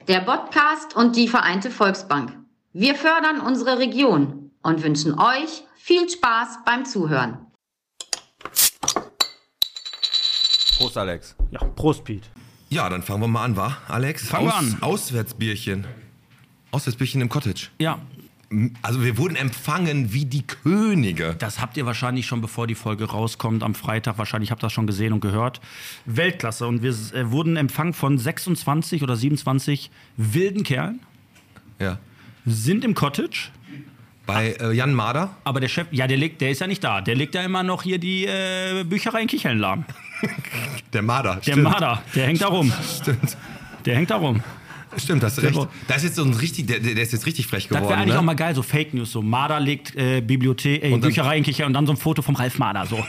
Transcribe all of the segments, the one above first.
der Podcast und die Vereinte Volksbank. Wir fördern unsere Region und wünschen euch viel Spaß beim Zuhören. Prost, Alex. Ja, Prost, Piet. Ja, dann fangen wir mal an, wa, Alex? Fangen wir an. Auswärtsbierchen. Auswärtsbierchen im Cottage. Ja. Also wir wurden empfangen wie die Könige. Das habt ihr wahrscheinlich schon, bevor die Folge rauskommt, am Freitag. Wahrscheinlich habt ihr das schon gesehen und gehört. Weltklasse. Und wir wurden empfangen von 26 oder 27 wilden Kerlen. Ja. Sind im Cottage. Bei Jan Mader. Aber der Chef, ja, der ist ja nicht da. Der legt ja immer noch hier die Bücherei in Kichellen lahm. Der Mader. Der Mader, der hängt da rum. Stimmt. Der hängt da rum. Stimmt, hast du recht. Da ist jetzt so ein richtig, der ist jetzt richtig frech geworden. Das wäre eigentlich ne? auch mal geil, so Fake News. So Mader legt Bücherei in Kichellen und dann so ein Foto vom Ralf Mader. So.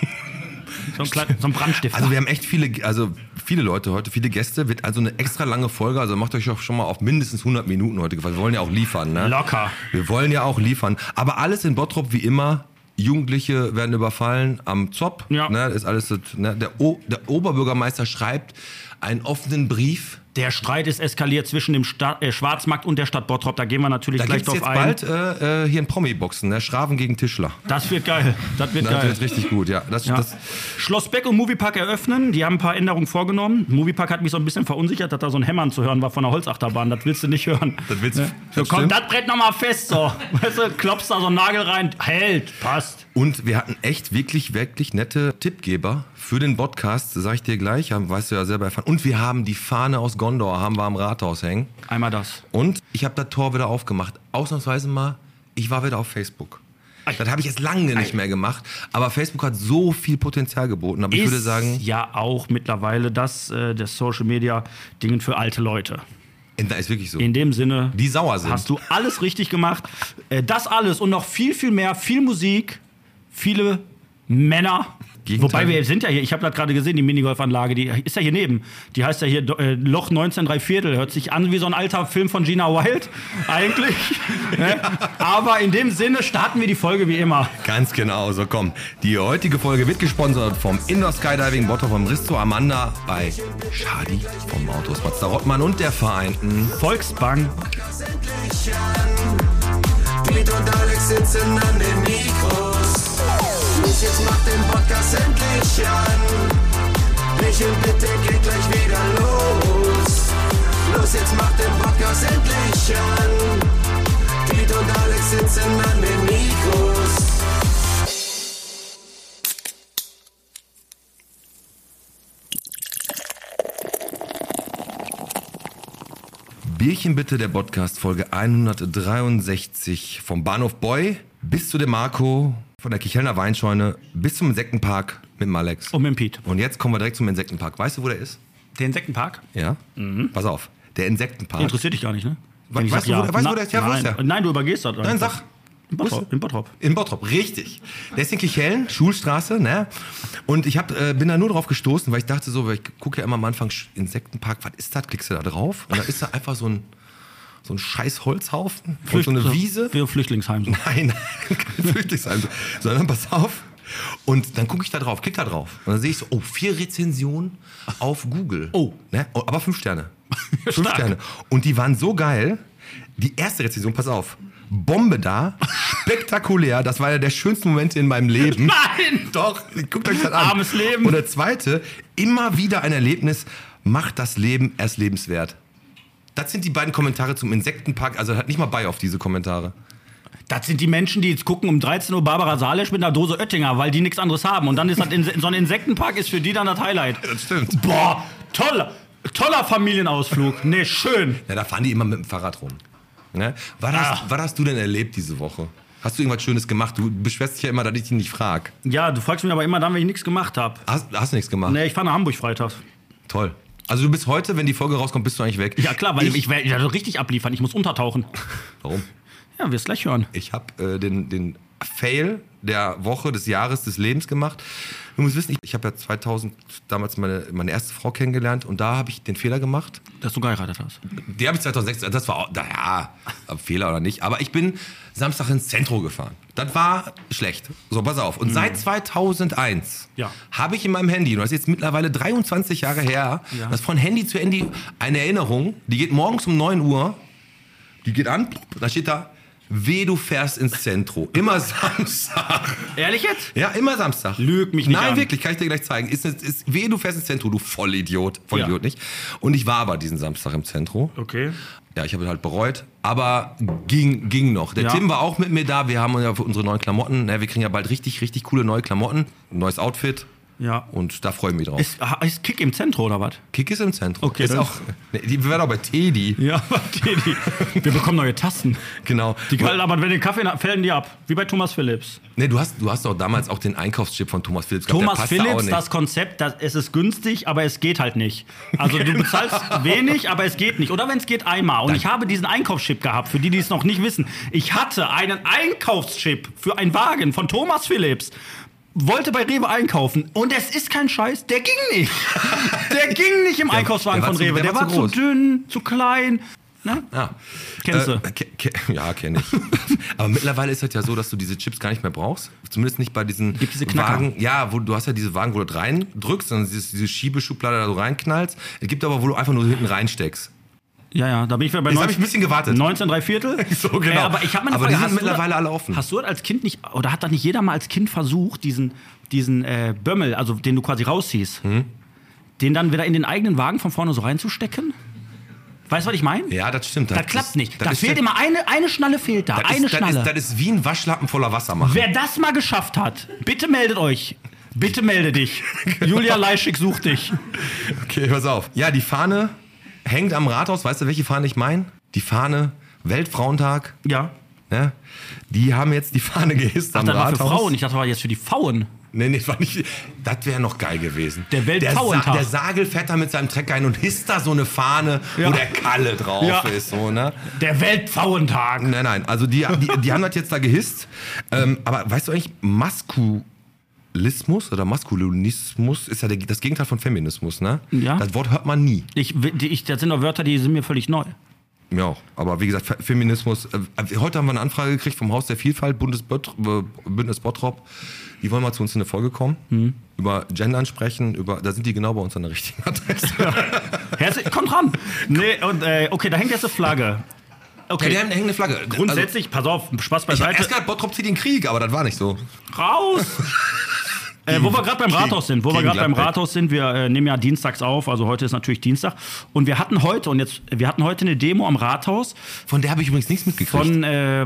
So ein Brandstifter. Also wir haben echt viele Leute heute, viele Gäste. Wird also eine extra lange Folge. Also macht euch auch schon mal auf mindestens 100 Minuten heute gefasst. Wir wollen ja auch liefern. Ne? Locker. Wir wollen ja auch liefern. Aber alles in Bottrop wie immer. Jugendliche werden überfallen am Zopp. Ja. Ne, ist alles, ne? Der Oberbürgermeister schreibt einen offenen Brief. Der Streit ist eskaliert zwischen dem Schwarzmarkt und der Stadt Bottrop. Da gehen wir natürlich gleich drauf ein. Da gibt es jetzt bald hier ein Promi-Boxen, ne? Schraven gegen Tischler. Das wird geil. Das wird richtig gut, ja. Das Schloss Beck und Moviepark eröffnen. Die haben ein paar Änderungen vorgenommen. Moviepark hat mich so ein bisschen verunsichert, dass da so ein Hämmern zu hören war von der Holzachterbahn. Das willst du nicht hören. Das willst du. Ne? So, komm, das Brett nochmal fest. So. Weißt du, klopfst da so einen Nagel rein. Hält. Passt. Und wir hatten echt wirklich nette Tippgeber für den Podcast, sag ich dir gleich, weißt du ja selber erfahren. Und wir haben die Fahne aus Gondor, haben wir am Rathaus hängen. Einmal das. Und ich habe das Tor wieder aufgemacht. Ausnahmsweise mal, ich war wieder auf Facebook. Das habe ich jetzt lange nicht mehr gemacht. Aber Facebook hat so viel Potenzial geboten. Aber ich würde sagen, ja auch mittlerweile das Social Media Dingen für alte Leute. Da ist wirklich so. In dem Sinne, die sauer sind. Hast du alles richtig gemacht. Das alles und noch viel, viel mehr. Viel Musik, viele Männer. Wobei wir sind ja hier, ich habe das gerade gesehen, die Minigolfanlage, die ist ja hier neben. Die heißt ja hier Loch 19 3/4. Hört sich an wie so ein alter Film von Gina Wild, eigentlich. Ne? Aber in dem Sinne starten wir die Folge wie immer. Ganz genau, so komm. Die heutige Folge wird gesponsert vom Indoor Skydiving Bottrop, vom Risto Amanda, bei Schadi vom Autos Mazda Rottmann und der Vereinten Volksbank. Piet und Alex sitzen an den Mikros. Los, jetzt macht den Podcast endlich an. Michel, bitte geht gleich wieder los. Los, jetzt macht den Podcast endlich an. Piet und Alex sitzen an den Mikros. Bierchen bitte, der Podcast, Folge 163 vom Bahnhof Boy bis zu dem Marco, von der Kichelner Weinscheune bis zum Insektenpark mit dem Alex. Und mit dem Piet. Und jetzt kommen wir direkt zum Insektenpark. Weißt du, wo der ist? Der Insektenpark? Ja. Pass auf, der Insektenpark. Interessiert dich gar nicht, ne? Weißt du, wo der ist? Ja, wo ist der? Nein, du übergehst das. Nein, sag. In Bottrop. In Bottrop, richtig. Der ist in Kichellen, Schulstraße, ne? Und ich bin da nur drauf gestoßen, weil ich dachte so, weil ich gucke ja immer am Anfang Insektenpark, was ist das? Klickst du da drauf? Und da ist da einfach so ein scheiß Holzhaufen und so eine Wiese. Für Flüchtlingsheim. So. Nein, kein Flüchtlingsheim. Sondern pass auf. Und dann gucke ich da drauf, klick da drauf. Und dann sehe ich so, 4 Rezensionen auf Google. Oh. Ne? Aber 5 Sterne. 5 Stark. Sterne. Und die waren so geil. Die erste Rezension, pass auf. Bombe da, spektakulär, das war ja der schönste Moment in meinem Leben. Nein! Doch, guckt euch das an. Armes Leben. Und der zweite, immer wieder ein Erlebnis, macht das Leben erst lebenswert. Das sind die beiden Kommentare zum Insektenpark, also hat nicht mal bei auf diese Kommentare. Das sind die Menschen, die jetzt gucken um 13 Uhr Barbara Salisch mit einer Dose Oettinger, weil die nichts anderes haben. Und dann ist das so ein Insektenpark ist für die dann das Highlight. Das stimmt. Boah, toller Familienausflug. Ne, schön. Ja, da fahren die immer mit dem Fahrrad rum. Ne? Was hast du denn erlebt diese Woche? Hast du irgendwas Schönes gemacht? Du beschwerst dich ja immer, dass ich dich nicht frage. Ja, du fragst mich aber immer dann, wenn ich nichts gemacht habe. Hast du nichts gemacht? Ne, ich fahre nach Hamburg freitags. Toll. Also du bist heute, wenn die Folge rauskommt, bist du eigentlich weg? Ja klar, weil ich werde richtig abliefern. Ich muss untertauchen. Warum? Ja, wirst gleich hören. Ich habe den Fail der Woche, des Jahres, des Lebens gemacht. Du musst wissen, ich habe ja 2000 damals meine erste Frau kennengelernt und da habe ich den Fehler gemacht. Dass du geheiratet hast. Die habe ich 2006, das war auch, naja, Fehler oder nicht, aber ich bin Samstag ins Zentrum gefahren. Das war schlecht. So, pass auf. Und seit 2001 habe ich in meinem Handy, und das ist jetzt mittlerweile 23 Jahre her, das von Handy zu Handy eine Erinnerung, die geht morgens um 9 Uhr, die geht an, da steht da, weh, du fährst ins Zentrum. Immer Samstag. Ehrlich jetzt? Ja, immer Samstag. Lüg mich nicht an. Nein, wirklich, kann ich dir gleich zeigen. Ist weh, du fährst ins Zentrum, du Vollidiot. Vollidiot nicht. Und ich war aber diesen Samstag im Zentrum. Okay. Ja, ich habe halt bereut, aber ging noch. Der Tim war auch mit mir da. Wir haben ja für unsere neuen Klamotten, wir kriegen ja bald richtig, richtig coole neue Klamotten. Ein neues Outfit. Ja. Und da freue ich mich drauf. Ist Kick im Zentrum oder was? Kick ist im Zentrum. Okay, ist auch, die werden auch bei Teddy. Ja, bei Teddy. Wir bekommen neue Tassen. Genau. Aber wenn den Kaffee fällen die ab, wie bei Thomas Phillips. Nee, du hast doch damals auch den Einkaufschip von Thomas Phillips. Thomas Phillips, das Konzept, es ist günstig, aber es geht halt nicht. Also du bezahlst wenig, aber es geht nicht. Oder wenn es geht, einmal. Und ich habe diesen Einkaufschip gehabt, für die es noch nicht wissen. Ich hatte einen Einkaufschip für einen Wagen von Thomas Phillips. Wollte bei Rewe einkaufen und es ist kein Scheiß, der ging nicht. Der ging nicht im Einkaufswagen von Rewe. Der war zu dünn, zu klein. Ne? Ja. Kennst du? Ja, kenn ich. Aber mittlerweile ist es ja so, dass du diese Chips gar nicht mehr brauchst. Zumindest nicht bei diesen Wagen. Ja, du hast ja diese Wagen, wo du rein drückst und diese Schiebeschublade da so reinknallst. Es gibt aber, wo du einfach nur hinten reinsteckst. Ja, da bin ich bei Jetzt habe ich ein bisschen gewartet. 19 3/4. So, genau. Aber ich habe meine Frage, die sind mittlerweile alle offen. Hast du als Kind nicht, oder hat da nicht jeder mal als Kind versucht, diesen Bömmel, also den du quasi rausziehst, den dann wieder in den eigenen Wagen von vorne so reinzustecken? Weißt du, was ich meine? Ja, das stimmt. Das klappt nicht. Da fehlt immer eine Schnalle fehlt da. Das ist wie ein Waschlappen voller Wasser machen. Wer das mal geschafft hat, bitte meldet euch. Bitte melde dich. Julia Leischig sucht dich. Okay, pass auf. Ja, die Fahne hängt am Rathaus. Weißt du, welche Fahne ich meine? Die Fahne Weltfrauentag. Ja. Die haben jetzt die Fahne gehisst am Rathaus. Das war für Frauen. Ich dachte, das war jetzt für die Pfauen. Nee, das war nicht. Das wäre noch geil gewesen. Der Weltfrauentag. Der Sagel fährt da mit seinem Trecker ein und hisst da so eine Fahne, wo der Kalle drauf ist. So, ne? Der Weltfrauentag. Nein. Also die haben das jetzt da gehisst. Aber weißt du eigentlich, Maskulismus oder Maskulinismus ist ja das Gegenteil von Feminismus, ne? Ja. Das Wort hört man nie. Das sind doch Wörter, die sind mir völlig neu. Ja auch. Aber wie gesagt, Feminismus. Heute haben wir eine Anfrage gekriegt vom Haus der Vielfalt, Bündnis Bottrop. Die wollen mal zu uns in eine Folge kommen, über Gendern sprechen, da sind die genau bei uns an der richtigen Adresse. Kommt ran! Nee, und okay, da hängt jetzt eine Flagge. Okay. Ja, da hängt eine Flagge. Grundsätzlich, pass auf, Spaß beiseite. Ich hab erst gedacht, Bottrop zieht den Krieg, aber das war nicht so. Raus! Wo wir gerade beim Rathaus sind, wir nehmen ja dienstags auf, also heute ist natürlich Dienstag. Und wir hatten heute eine Demo am Rathaus. Von der habe ich übrigens nichts mitgekriegt. Von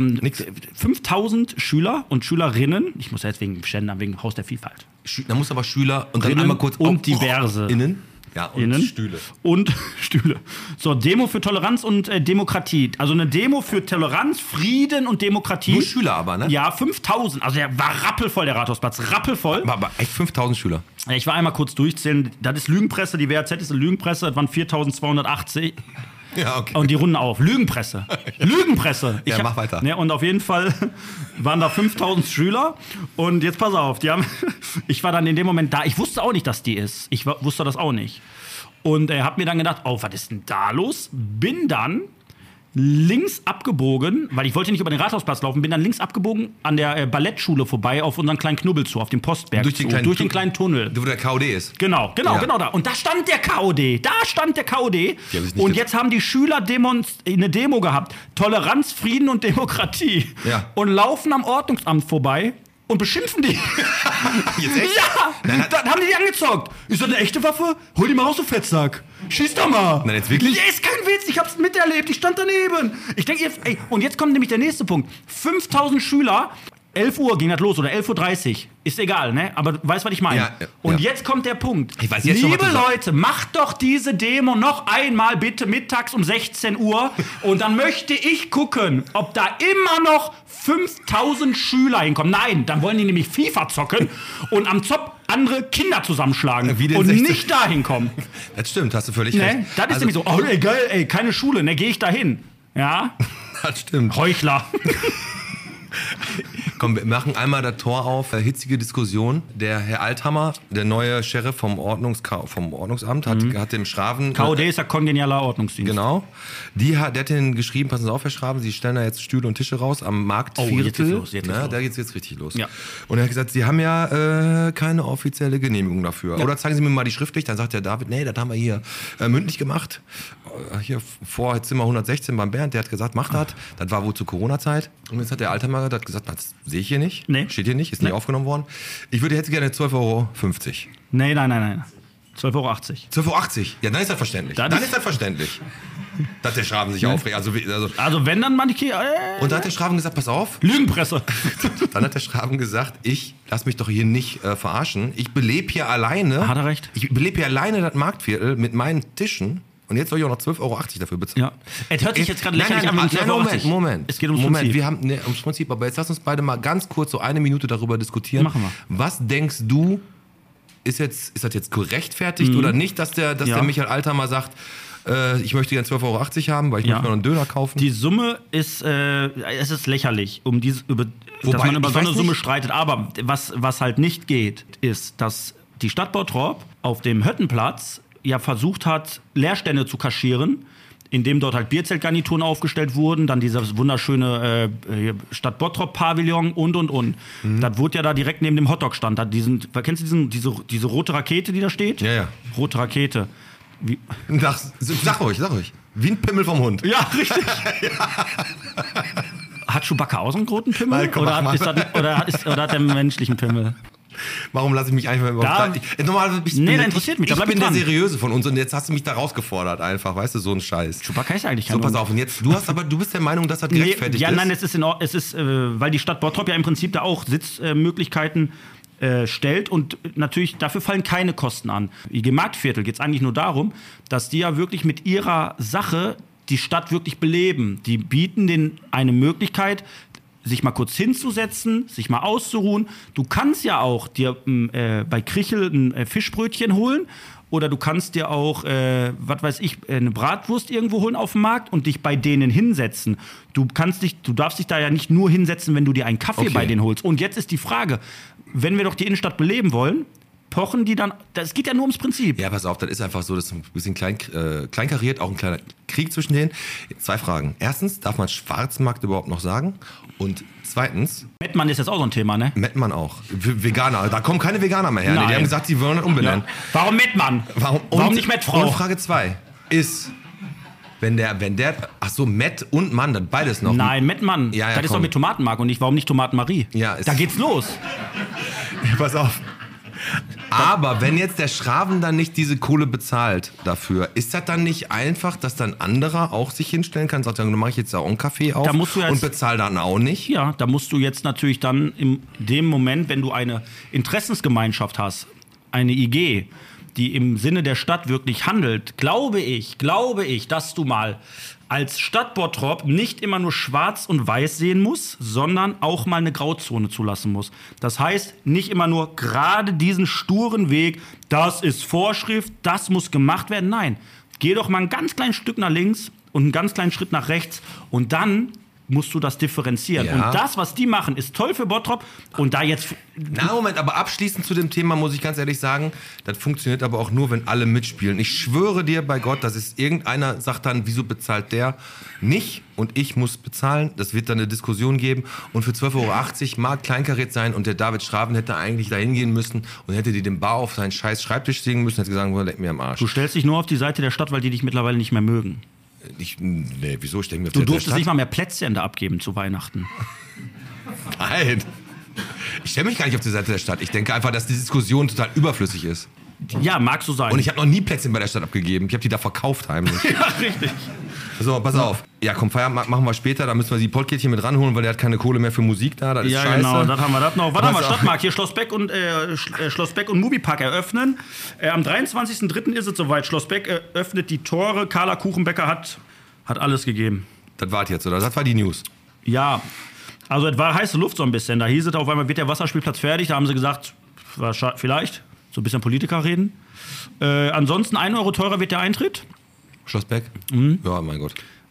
5000 Schüler und Schülerinnen. Ich muss ja jetzt wegen Haus der Vielfalt. Da muss aber Schüler und dann einmal kurz und diverse. Innen. Ja, und Innen. Stühle. Und Stühle. So, Demo für Toleranz und Demokratie. Also eine Demo für Toleranz, Frieden und Demokratie. Nur Schüler aber, ne? Ja, 5000. Also der war rappelvoll, der Rathausplatz. Rappelvoll. Aber echt 5000 Schüler. Ich war einmal kurz durchzählen. Das ist Lügenpresse, die WAZ ist eine Lügenpresse. Das waren 4280. Ja, okay. Und die runden auf. Lügenpresse. Lügenpresse. Mach weiter. Ne, und auf jeden Fall waren da 5000 Schüler. Und jetzt pass auf, ich war dann in dem Moment da. Ich wusste auch nicht, dass die ist. Ich wusste das auch nicht. Und hab mir dann gedacht, was ist denn da los? Bin dann links abgebogen, weil ich wollte nicht über den Rathausplatz laufen, bin dann links abgebogen an der Ballettschule vorbei auf unseren kleinen Knubbel zu, auf dem Postberg durch den kleinen Tunnel. Wo der KOD ist. Genau da. Und da stand der KOD. Und jetzt haben die Schüler eine Demo gehabt. Toleranz, Frieden und Demokratie. Ja. Und laufen am Ordnungsamt vorbei und beschimpfen die. Jetzt echt? Ja! Dann haben die angezockt. Ist das eine echte Waffe? Hol die mal raus, du Fettsack. Schieß doch mal. Nein, jetzt wirklich? Ja, ist kein Witz. Ich hab's miterlebt. Ich stand daneben. Ich denke, und jetzt kommt nämlich der nächste Punkt. 5000 Schüler. 11 Uhr ging das los oder 11:30 Uhr. Ist egal, ne? Aber du weißt, was ich meine. Ja. Und jetzt kommt der Punkt. Ich weiß jetzt Liebe schon, Leute, macht doch diese Demo noch einmal bitte mittags um 16 Uhr. Und dann möchte ich gucken, ob da immer noch 5000 Schüler hinkommen. Nein, dann wollen die nämlich FIFA zocken und am Zopf andere Kinder zusammenschlagen und 16. nicht dahin kommen. Das stimmt, hast du völlig recht. Das ist nämlich so, oh ey, geil, ey, keine Schule, ne, gehe ich da hin. Ja? Das stimmt. Heuchler. Komm, wir machen einmal das Tor auf. Hitzige Diskussion. Der Herr Althammer, der neue Sheriff vom Ordnungsamt, hat dem Schraven... KOD ist ja kongenialer Ordnungsdienst. Genau. Der hat denen geschrieben, passen Sie auf, Herr Schraven, Sie stellen da jetzt Stühle und Tische raus am Marktviertel. Jetzt geht's los. Da geht's jetzt richtig los. Ja. Und er hat gesagt, Sie haben ja keine offizielle Genehmigung dafür. Ja. Oder zeigen Sie mir mal die schriftlich. Dann sagt der David, nee, das haben wir hier mündlich gemacht. Hier vor Zimmer 116 beim Bernd, der hat gesagt, mach das. Das war wohl zur Corona-Zeit. Und jetzt hat der Althammer gesagt, das sehe ich hier nicht. Nee. Steht hier nicht, ist nicht aufgenommen worden. Ich würde jetzt gerne 12,50 Euro. Nein. 12,80 Euro. 12,80 Euro? Ja, dann ist das verständlich. Dann ist das verständlich. Dass der Schraven sich aufregt. Also wenn dann manche... Und dann hat der Schraven gesagt, pass auf. Lügenpresse. Dann hat der Schraven gesagt, ich lass mich doch hier nicht verarschen. Ich belebe hier alleine... Hat er recht? Ich belebe hier alleine das Marktviertel mit meinen Tischen. Und jetzt soll ich auch noch 12,80 Euro dafür bezahlen. Ja. Es hört sich jetzt gerade lächerlich an. Moment. Es geht ums Prinzip. Wir haben ums Prinzip. Aber jetzt lass uns beide mal ganz kurz so eine Minute darüber diskutieren. Machen wir. Was denkst du, ist das jetzt gerechtfertigt oder nicht, dass der Michael Althammer sagt, ich möchte gerne 12,80 Euro haben, weil ich möchte mir noch einen Döner kaufen? Die Summe ist, es ist lächerlich, dass man über so eine Summe streitet. Aber was halt nicht geht, ist, dass die Stadt Bottrop auf dem Höttenplatz ja versucht hat, Leerstände zu kaschieren, indem dort halt Bierzeltgarnituren aufgestellt wurden, dann dieses wunderschöne Stadt Bottrop-Pavillon und. Das wurde ja da direkt neben dem Hotdog-Stand. Kennst du diese rote Rakete, die da steht? Ja. Rote Rakete. Sag ruhig. Wie ein Pimmel vom Hund. Ja, richtig. Hat Chewbacca auch so einen roten Pimmel? Nein, komm, oder hat der menschlichen Pimmel? Warum lasse ich mich einfach interessiert mich. Ich bin der Seriöse von uns und jetzt hast du mich da rausgefordert einfach, weißt du, so ein Scheiß. Chewbacca ist eigentlich kein pass auf, und jetzt, du bist der Meinung, dass das gerechtfertigt ist? Nein, es ist, weil die Stadt Bottrop ja im Prinzip da auch Sitzmöglichkeiten stellt und natürlich dafür fallen keine Kosten an. IG Marktviertel geht es eigentlich nur darum, dass die ja wirklich mit ihrer Sache die Stadt wirklich beleben. Die bieten denen eine Möglichkeit, sich mal kurz hinzusetzen, sich mal auszuruhen. Du kannst ja auch dir bei Krichel ein Fischbrötchen holen oder du kannst dir auch, eine Bratwurst irgendwo holen auf dem Markt und dich bei denen hinsetzen. Du darfst dich da ja nicht nur hinsetzen, wenn du dir einen Kaffee bei denen holst. Und jetzt ist die Frage, wenn wir doch die Innenstadt beleben wollen, pochen die dann, es geht ja nur ums Prinzip. Ja, pass auf, das ist einfach so, das ist ein bisschen kleinkariert, auch ein kleiner Krieg zwischen denen. 2 Fragen. Erstens, darf man Schwarzmarkt überhaupt noch sagen? Und zweitens... Mettmann ist jetzt auch so ein Thema, ne? Mettmann auch. Veganer, da kommen keine Veganer mehr her. Nee, die haben gesagt, sie wollen das umbenennen. Ja. Warum Mettmann? Warum nicht Mettfrau? Und Frage 2 ist... Wenn der, ach so, Mett und Mann, dann beides noch. Nein, Mettmann, ja, das ist doch mit Tomatenmark und warum nicht Tomatenmarie? Ja, da geht's los. Ja, pass auf. Aber wenn jetzt der Schraven dann nicht diese Kohle bezahlt dafür, ist das dann nicht einfach, dass dann anderer auch sich hinstellen kann und sagt, dann mache ich jetzt auch einen Kaffee auf und bezahle dann auch nicht? Ja, da musst du jetzt natürlich dann in dem Moment, wenn du eine Interessensgemeinschaft hast, eine IG, die im Sinne der Stadt wirklich handelt, glaube ich, dass du mal als Stadt Bottrop nicht immer nur schwarz und weiß sehen musst, sondern auch mal eine Grauzone zulassen musst. Das heißt, nicht immer nur gerade diesen sturen Weg, das ist Vorschrift, das muss gemacht werden. Nein, geh doch mal ein ganz kleines Stück nach links und einen ganz kleinen Schritt nach rechts und dann musst du das differenzieren. Ja. Und das, was die machen, ist toll für Bottrop. Und da jetzt... Na, Moment, aber abschließend zu dem Thema muss ich ganz ehrlich sagen, das funktioniert aber auch nur, wenn alle mitspielen. Ich schwöre dir bei Gott, dass es irgendeiner sagt dann, wieso bezahlt der nicht und ich muss bezahlen. Das wird dann eine Diskussion geben. Und für 12,80 Euro mag kleinkariert sein und der David Schraven hätte eigentlich da hingehen müssen und hätte die den Bar auf seinen scheiß Schreibtisch legen müssen und hätte gesagt, leck mir am Arsch. Du stellst dich nur auf die Seite der Stadt, weil die dich mittlerweile nicht mehr mögen. Nee, wieso? Ich denke mir, du durftest nicht mal mehr Plätzchen da abgeben zu Weihnachten. Nein. Ich stelle mich gar nicht auf die Seite der Stadt. Ich denke einfach, dass die Diskussion total überflüssig ist. Ja, mag so sein. Und ich habe noch nie Plätzchen bei der Stadt abgegeben. Ich habe die da verkauft heimlich. Ja, richtig. So, pass auf. Ja, komm, Feierabend machen wir später. Da müssen wir die Pottkettchen mit ranholen, weil der hat keine Kohle mehr für Musik da. Das ist scheiße. Ja, genau, dann haben wir das noch. Warte mal, Stadtmarkt. Hier Schloss Beck und Moviepark eröffnen. Am 23.03. ist es soweit. Schloss Beck öffnet die Tore. Carla Kuchenbecker hat alles gegeben. Das war jetzt, oder? Das war die News. Ja, also es war heiße Luft so ein bisschen. Da hieß es auf einmal, wird der Wasserspielplatz fertig. Da haben sie gesagt, vielleicht, so ein bisschen Politiker reden. Ansonsten 1 Euro teurer wird der Eintritt. Schloss Beck? Mhm. Ja, mein Gott.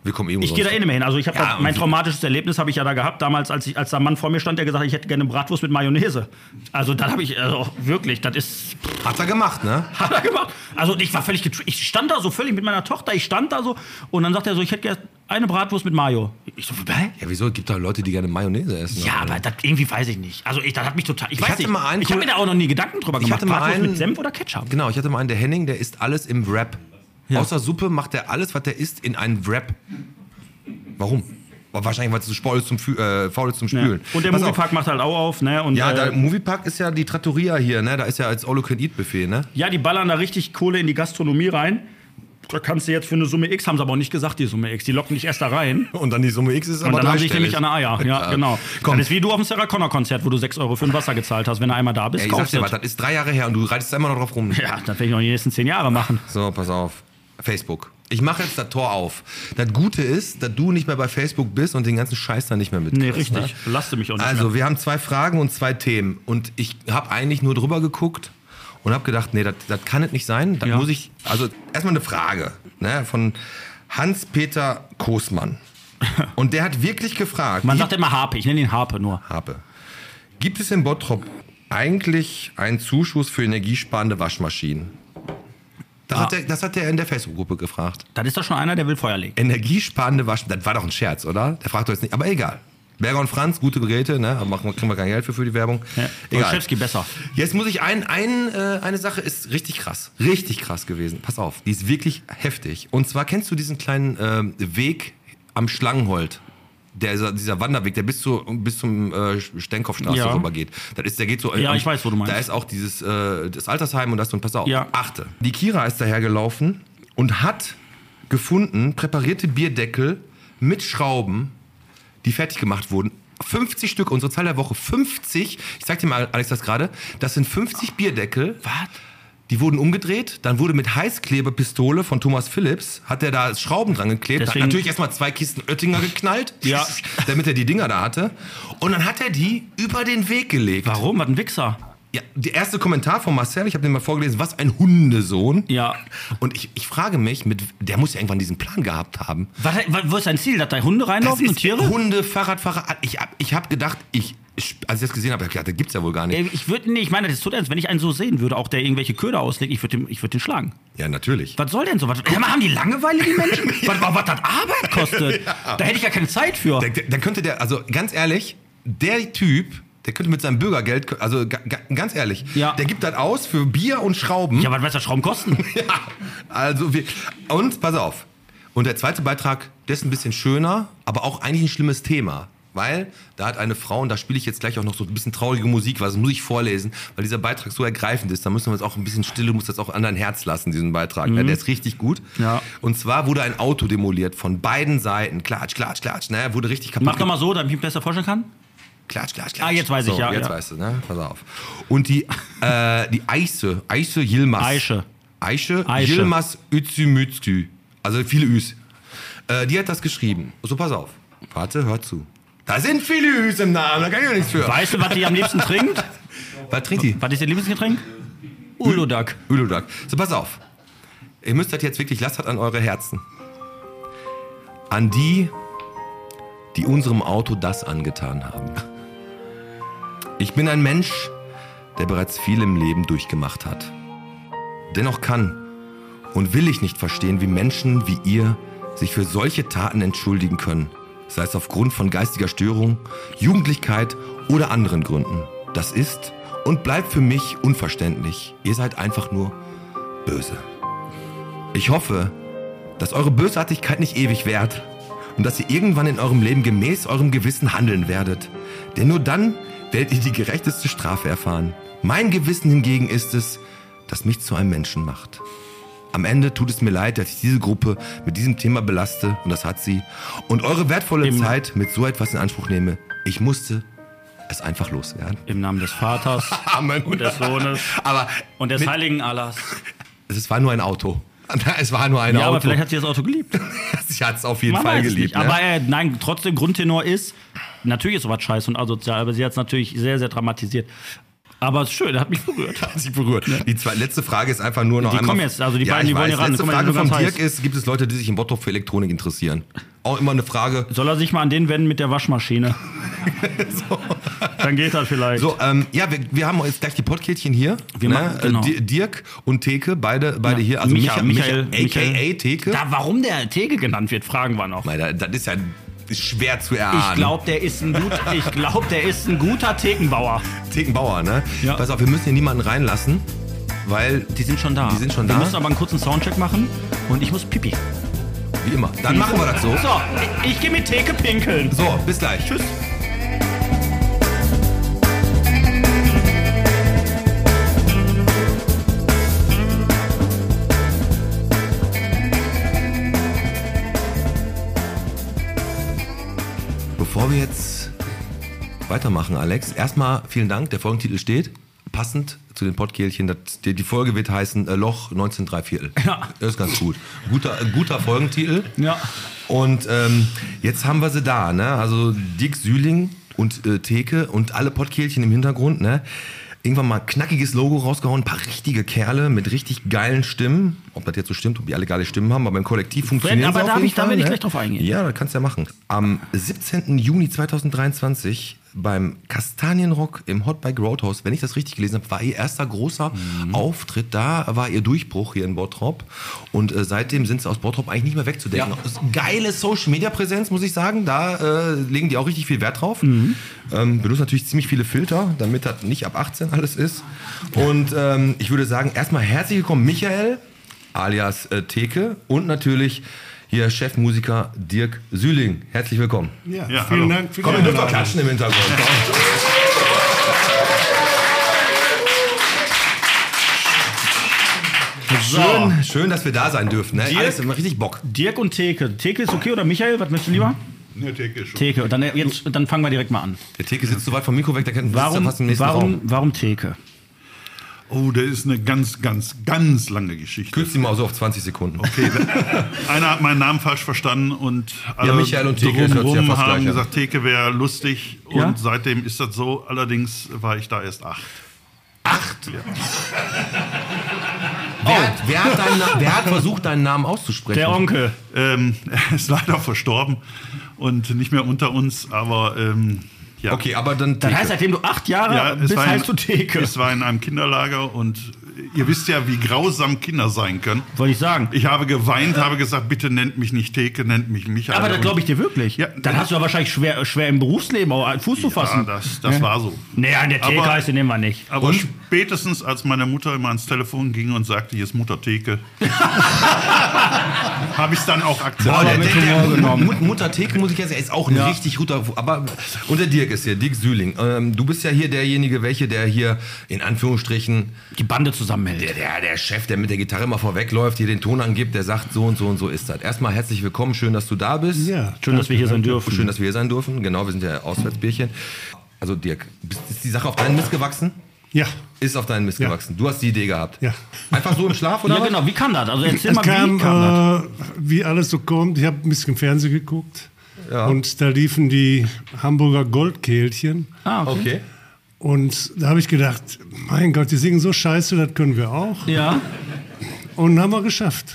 Wir kommen Ich gehe da eh nicht mehr hin. Also ich habe Ja, mein traumatisches Erlebnis habe ich ja da gehabt, damals, als der Mann vor mir stand, der gesagt hat, ich hätte gerne Bratwurst mit Mayonnaise. Also dann habe ich, wirklich, das ist... Hat er gemacht, ne? Hat er gemacht. Also ich war völlig ich stand da so völlig mit meiner Tochter, und dann sagt er so, ich hätte gerne eine Bratwurst mit Mayo. Ich so, hä? Ja, wieso? Es gibt doch Leute, die gerne Mayonnaise essen. Ja, aber das irgendwie weiß ich nicht. Also das hat mich total... Ich weiß hatte nicht. mal einen Ich habe mir da auch noch nie Gedanken drüber gemacht. hatte mal Bratwurst einen- mit Senf oder Ketchup? Genau, ich hatte mal einen, der Henning, der isst alles im Wrap. Ja. Außer Suppe macht er alles, was er isst, in einen Wrap. Warum? Wahrscheinlich, weil es zu faul ist zum Spülen. Ja. Und der Pass auf. Moviepark macht halt auch auf, ne? Und, Ja, der Moviepark ist ja die Trattoria hier, ne? Da ist ja als All-You-Can-Eat-Buffet, ne? ja, die ballern da richtig Kohle in die Gastronomie rein. Da kannst du jetzt für eine Summe X, haben sie aber auch nicht gesagt, die Summe X. Die locken dich erst da rein. Und dann die Summe X ist Und aber dann haben sie dich dreistellig. nämlich an der Eier. Ja, genau. Komm. Das ist wie du auf dem Sarah Connor Konzert, wo du 6 Euro für ein Wasser gezahlt hast. Wenn du einmal da bist, Ey, ich sag kaufst dir du was, das. das ist 3 Jahre her und du reitest da immer noch drauf rum. Ja, das werde ich noch die nächsten 10 Jahre machen. So, pass auf. Facebook. Ich mache jetzt das Tor auf. Das Gute ist, dass du nicht mehr bei Facebook bist und den ganzen Scheiß da nicht mehr mitkriegst. Nee, richtig. Ne? Belaste mich auch nicht Also, mehr. wir haben 2 Fragen und 2 Themen. Und ich habe eigentlich nur drüber geguckt und habe gedacht, nee, das kann es nicht sein. Das Ja. muss ich. Also, erstmal eine Frage, ne, von Hans-Peter Koßmann. Und der hat wirklich gefragt. Man sagt immer Harpe, ich nenne ihn Harpe nur. Harpe. Gibt es in Bottrop eigentlich einen Zuschuss für energiesparende Waschmaschinen? Das hat der in der Facebook-Gruppe gefragt. Das ist doch schon einer, der will Feuer legen. Energiesparende Waschmaschinen. Das war doch ein Scherz, oder? Der fragt doch jetzt nicht. Aber egal. Berger und Franz, gute Geräte, ne? Aber kriegen wir kein Geld für die Werbung. Ja. Egal. Olszewski besser. Jetzt muss ich eine Sache ist richtig krass. Richtig krass gewesen. Pass auf, die ist wirklich heftig. Und zwar kennst du diesen kleinen Weg am Schlangenhold? Dieser Wanderweg, der bis zum Stenkopfstraße Ja. rüber geht. Der geht so. Ja, ich weiß, wo du meinst. Da ist auch das Altersheim und das, und pass auf. Ja. Achte. Die Kira ist dahergelaufen und hat gefunden präparierte Bierdeckel mit Schrauben, die fertig gemacht wurden. 50 Stück, unsere Zahl der Woche. 50. Ich sag dir mal, Alex, das gerade. Das sind 50 Bierdeckel. Was? Die wurden umgedreht, dann wurde mit Heißklebepistole von Thomas Phillips, hat er da Schrauben dran geklebt, hat Deswegen- natürlich erstmal 2 Kisten Oettinger geknallt, Ja. damit er die Dinger da hatte. Und dann hat er die über den Weg gelegt. Warum? Was ein Wichser. Ja, der erste Kommentar von Marcel, ich habe den mal vorgelesen, was ein Hundesohn. Ja. Und ich frage mich, der muss ja irgendwann diesen Plan gehabt haben. Wo ist dein Ziel? Dass da Hunde reinlaufen und Tiere? Hunde, Fahrradfahrer. Ich habe gedacht, als ich das gesehen habe, das gibt's ja wohl gar nicht. Ich meine, das ist tot ernst. Wenn ich einen so sehen würde, auch der irgendwelche Köder auslegt, ich würd den schlagen. Ja, natürlich. Was soll denn so? Haben die Langeweile, die Menschen? was das Arbeit kostet? Da hätte ich ja keine Zeit für. Dann könnte also ganz ehrlich, der Typ, der könnte mit seinem Bürgergeld, also ganz ehrlich, Ja. der gibt das aus für Bier und Schrauben. Ja, was weiß das Schrauben kosten? Ja, also und pass auf. Und der zweite Beitrag, der ist ein bisschen schöner, aber auch eigentlich ein schlimmes Thema. Weil da hat eine Frau, und da spiele ich jetzt gleich auch noch so ein bisschen traurige Musik, was muss ich vorlesen, weil dieser Beitrag so ergreifend ist. Da müssen wir jetzt auch ein bisschen Stille, muss das auch an dein Herz lassen, diesen Beitrag. Der ist richtig gut. Ja. Und zwar wurde ein Auto demoliert von beiden Seiten. Klatsch, klatsch, klatsch. Ne? Wurde richtig kaputt. Mach doch mal so, damit ich mir besser vorstellen kann. Klatsch, klatsch, klatsch. Ah, jetzt weiß ich, so, ja, Jetzt ja. weißt du, ne? Pass auf. Und die Eiche Yilmaz. Eiche Yilmaz Üzümüzkü. Also viele Üs. Die hat das geschrieben. So, pass auf. Warte, hör zu. Da sind viele Üs im Namen, da kann ich ja nichts für. Weißt du, was die am liebsten trinkt? Was trinkt die? Was ist ihr Lieblingsgetränk? Uludag. Uludag. So, pass auf. Ihr müsst das jetzt wirklich, lasst das an eure Herzen. An die unserem Auto das angetan haben. Ich bin ein Mensch, der bereits viel im Leben durchgemacht hat. Dennoch kann und will ich nicht verstehen, wie Menschen wie ihr sich für solche Taten entschuldigen können. Sei es aufgrund von geistiger Störung, Jugendlichkeit oder anderen Gründen. Das ist und bleibt für mich unverständlich. Ihr seid einfach nur böse. Ich hoffe, dass eure Bösartigkeit nicht ewig währt und dass ihr irgendwann in eurem Leben gemäß eurem Gewissen handeln werdet. Denn nur dann werdet ihr die gerechteste Strafe erfahren. Mein Gewissen hingegen ist es, das mich zu einem Menschen macht. Am Ende tut es mir leid, dass ich diese Gruppe mit diesem Thema belaste, und das hat sie, und eure wertvolle Zeit mit so etwas in Anspruch nehme. Ich musste es einfach loswerden. Im Namen des Vaters Amen. und des Sohnes Aber und des Heiligen Allahs. es war nur ein Auto. Es war nur ein Ja, Auto. aber vielleicht hat sie das Auto geliebt. Sie hat es auf jeden Man Fall weiß es geliebt. nicht. Ne? Aber nein, trotzdem, Grundtenor ist, natürlich ist sowas scheiße und asozial, aber sie hat es natürlich sehr, sehr dramatisiert. Aber es ist schön, hat mich berührt. Hat sich berührt. Die letzte Frage ist einfach nur noch Die einmal. kommen jetzt, also die beiden, die ich wollen weiß. hier ran. Letzte Guck mal, Frage die sind von ganz Dirk heiß. ist: Gibt es Leute, die sich in Bottrop für Elektronik interessieren? auch immer eine Frage. Soll er sich mal an den wenden mit der Waschmaschine? So. Dann geht das vielleicht. So, ja, wir haben jetzt gleich die Pottkehlchen hier. Wir machen, genau. Dirk und Theke, beide hier. Also Michael, a.k.a. Theke. Warum der Theke genannt wird, fragen wir noch. Das ist ja schwer zu erahnen. Ich glaube, der ist ein guter Thekenbauer. Thekenbauer, ne? Ja. Pass auf, wir müssen hier niemanden reinlassen, weil... Die sind schon da. Wir müssen aber einen kurzen Soundcheck machen und ich muss pipi. Wie immer. Dann machen wir das so. So, ich gehe mit Theke pinkeln. So, bis gleich. Tschüss. Bevor wir jetzt weitermachen, Alex, erstmal vielen Dank. Der Folgentitel steht passend zu den Pottkehlchen. Die Folge wird heißen Loch 19¾ Ja. Das ist ganz gut. Guter Folgentitel. Ja. Und jetzt haben wir sie da, ne? Also Dirk Süling und Theke und alle Pottkehlchen im Hintergrund, ne? Irgendwann mal ein knackiges Logo rausgehauen, ein paar richtige Kerle mit richtig geilen Stimmen. Ob das jetzt so stimmt, ob die alle geile Stimmen haben, aber im Kollektiv funktioniert es auf jeden Fall. Da will ich gleich drauf eingehen. Ja, das kannst du ja machen. Am 17. Juni 2023 beim Kastanienrock im Hot Bike Roadhouse, wenn ich das richtig gelesen habe, war ihr erster großer Auftritt. Da war ihr Durchbruch hier in Bottrop. Und seitdem sind sie aus Bottrop eigentlich nicht mehr wegzudenken. Ja. Geile Social-Media-Präsenz, muss ich sagen. Da legen die auch richtig viel Wert drauf. Benutzen natürlich ziemlich viele Filter, damit das nicht ab 18 alles ist. Und ich würde sagen, erstmal herzlich willkommen Michael, alias Theke, und natürlich hier Chefmusiker Dirk Süling. Herzlich willkommen. Ja, vielen Dank. Komm, wir dürfen doch klatschen im Hintergrund. Schön, dass wir da sein dürfen. Ne? Alles immer richtig Bock. Dirk und Theke. Theke ist okay oder Michael? Was möchtest du lieber? Ne, Theke ist schon. Theke. Und dann fangen wir direkt mal an. Der Theke sitzt so weit vom Mikro weg, der kennt fast im nächsten Raum. Warum Theke? Oh, das ist eine ganz, ganz, ganz lange Geschichte. Kürzt die mal so auf 20 Sekunden. Okay, einer hat meinen Namen falsch verstanden und alle Michael und Theke, das hört sich ja fast haben gleich an. gesagt, Theke wäre lustig. Ja? Und seitdem ist das so. Allerdings war ich da erst 8. 8? Ja. Wer hat versucht, deinen Namen auszusprechen? Der Onkel. Er ist leider verstorben und nicht mehr unter uns, aber ja. Okay, aber dann Das Theke. heißt, seitdem du 8 Jahre bist, heißt du Theke. Es war in einem Kinderlager und ihr wisst ja, wie grausam Kinder sein können. Wollte ich sagen. Ich habe geweint, habe gesagt, bitte nennt mich nicht Theke, nennt mich Michael. Aber das glaube ich dir wirklich. Ja, dann hast du ja wahrscheinlich schwer im Berufsleben auch einen Fuß zu fassen. Ja, das war so. Naja, der Theke Aber- heißt, den nehmen wir nicht. Aber spätestens, als meine Mutter immer ans Telefon ging und sagte, hier ist Mutter Theke, habe ich es dann auch akzeptiert. Mutter Theke, muss ich jetzt sagen, ist auch ein richtig guter. Aber und der Dirk ist hier, Dirk Süling. Du bist ja hier derjenige, der hier in Anführungsstrichen Die Bande zusammenhält. der Chef, der mit der Gitarre immer vorwegläuft, hier den Ton angibt, der sagt so und so und so ist das. Erstmal herzlich willkommen, schön, dass du da bist. Ja, Schön, dass wir hier sein dürfen. Schön, dass wir hier sein dürfen. Genau, wir sind ja Auswärtsbierchen. Also Dirk, ist die Sache auf deinen Mist gewachsen? Ja. Ist auf deinen Mist Ja. gewachsen. Du hast die Idee gehabt. Ja. Einfach so im Schlaf oder Ja, was? genau. Wie kam das? Also erzähl Es mal, wie kam das? wie alles so kommt. Ich habe ein bisschen Fernsehen geguckt Ja. und da liefen die Hamburger Goldkehlchen. Ah, okay. Okay. Und da habe ich gedacht, mein Gott, die singen so scheiße, das können wir auch. Ja. Und haben wir geschafft.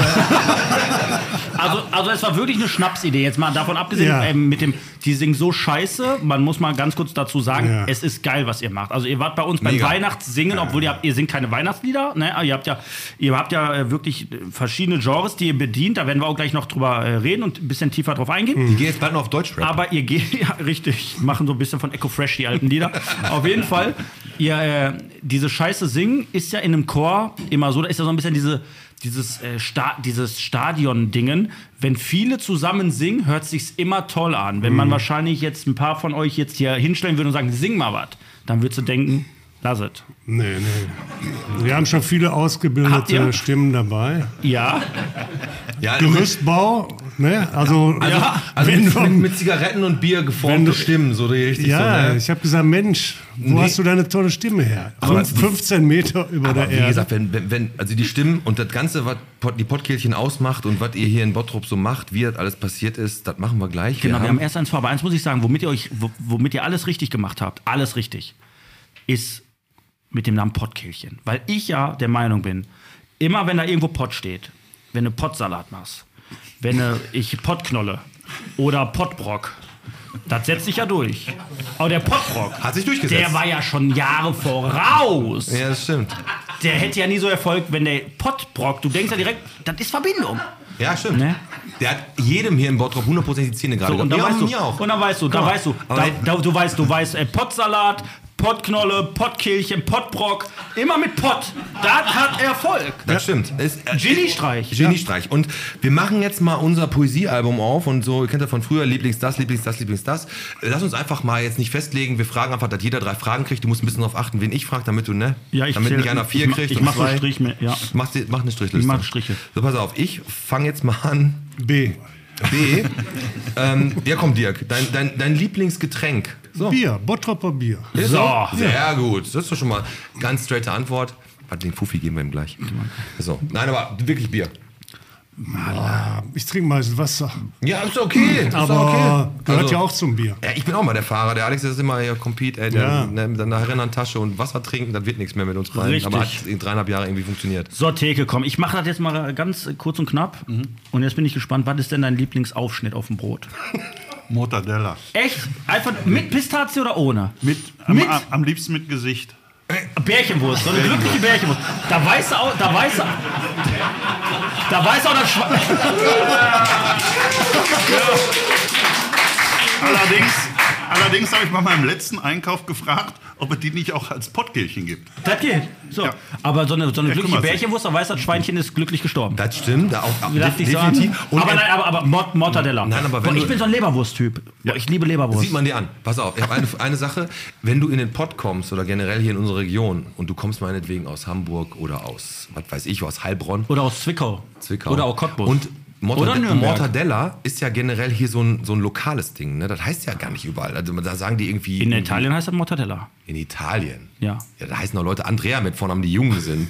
Also es war wirklich eine Schnapsidee. Jetzt mal davon abgesehen, Ja. mit dem, die singen so scheiße. Man muss mal ganz kurz dazu sagen, Ja. es ist geil, was ihr macht. Also ihr wart bei uns beim Mega. Weihnachtssingen, obwohl ihr singt keine Weihnachtslieder. Ne? Ihr habt ja wirklich verschiedene Genres, die ihr bedient. Da werden wir auch gleich noch drüber reden und ein bisschen tiefer drauf eingehen. Ich gehe jetzt bald noch auf Deutschrap. Aber ihr geht, ja, richtig, machen so ein bisschen von Echo Fresh die alten Lieder. Auf jeden Fall, diese Scheiße singen ist ja in einem Chor immer so, da ist ja so ein bisschen dieses Stadion-Dingen. Wenn viele zusammen singen, hört sich's immer toll an. Wenn man wahrscheinlich jetzt ein paar von euch jetzt hier hinstellen würde und sagen, sing mal was, dann würdest du denken, lass es. Nee. Wir haben schon viele Habt ihr? ausgebildete Stimmen dabei. Ja, ja, Gerüstbau, ne? Also mit Zigaretten und Bier geformte Stimmen, so richtig ja, so. Ne? ich habe gesagt, Mensch, wo hast du deine tolle Stimme her? 15 Meter über der Aber wie Erde. gesagt, wenn also die Stimmen und das Ganze, was die Pottkehlchen ausmacht und was ihr hier in Bottrop so macht, wie das alles passiert ist, das machen wir gleich. genau. Wir haben erst eins vor. Aber eins muss ich sagen, womit ihr alles richtig gemacht habt, alles richtig, ist mit dem Namen Pottkehlchen. Weil ich ja der Meinung bin, immer wenn da irgendwo Pott steht, wenn du Pottsalat machst, wenn ich Pottknolle, oder Pottbrock. Das setzt sich ja durch. Aber der Pottbrock, Hat sich durchgesetzt. der war ja schon Jahre voraus. Ja, das stimmt. Der hätte ja nie so Erfolg, wenn der Pottbrock, du denkst ja direkt, das ist Verbindung. Ja, stimmt. Ne? Der hat jedem hier in Bottrop 100% die Zähne gerade So, und dann gehabt. weißt du, mir auch. und dann weißt du, du weißt, Pottsalat, Pottknolle, Pottkehlchen, Pottbrock, immer mit Pott. Das hat Erfolg. Das stimmt. Geniestreich. Geniestreich. Und wir machen jetzt mal unser Poesiealbum auf und so, ihr kennt ja von früher, Lieblings das. Lass uns einfach mal jetzt nicht festlegen, wir fragen einfach, dass jeder 3 Fragen kriegt. Du musst ein bisschen darauf achten, wen ich frage, damit du, ne? Ja, damit nicht einer 4 kriegt. Ich mach so einen Strich mit, ja. Mach eine Strichliste. Ich mach Striche. So, pass auf, ich fange jetzt mal an. B. Ja, komm, Dirk, dein Lieblingsgetränk. So. Bier, Bottroper Bier. Ist So. Sehr gut. Das ist doch schon mal ganz straighte Antwort. Den Fuffi geben wir ihm gleich. So. Nein, aber wirklich Bier. Ich trinke meistens Wasser. Ja, ist okay. Ist Aber okay. gehört Also, ja auch zum Bier. Ja, ich bin auch mal der Fahrer. Der Alex ist immer hier Compete, ey, Ja. mit seiner Herrenhandtasche und Wasser trinken, das wird nichts mehr mit uns beiden. Richtig. Aber hat in 3,5 Jahren irgendwie funktioniert. So, Theke, komm, ich mache das jetzt mal ganz kurz und knapp. Und jetzt bin ich gespannt, was ist denn dein Lieblingsaufschnitt auf dem Brot? Mortadella. Echt? Einfach mit Pistazie oder ohne? Am liebsten mit Gesicht. Bärchenwurst, so eine glückliche Bärchenwurst. Da weiß er auch das Schwein. Allerdings habe ich bei meinem letzten Einkauf gefragt, ob es die nicht auch als Pottkehlchen gibt. Das geht. So. Ja. Aber so eine glückliche kümmert sich. Bärchenwurst, da weiß das Schweinchen ist glücklich gestorben. Das stimmt. Auch Darf ich definitiv. sagen? Und Aber nein, aber Mortadella. Nein, aber wenn Boah, ich du- bin so ein Leberwurst-Typ. Boah, ich liebe Leberwurst. sieht man dir an. Pass auf, ich habe eine Sache. Wenn du in den Pott kommst oder generell hier in unsere Region und du kommst meinetwegen aus Hamburg oder aus, was weiß ich, aus Heilbronn, Oder aus Zwickau. Oder auch Cottbus. Und Oder Nürnberg. Mortadella ist ja generell hier so ein lokales Ding. Ne? Das heißt ja gar nicht überall. Also da sagen die irgendwie... In Italien heißt das Mortadella. In Italien? Ja. Ja, da heißen auch Leute Andrea mit Vornamen, die jung sind.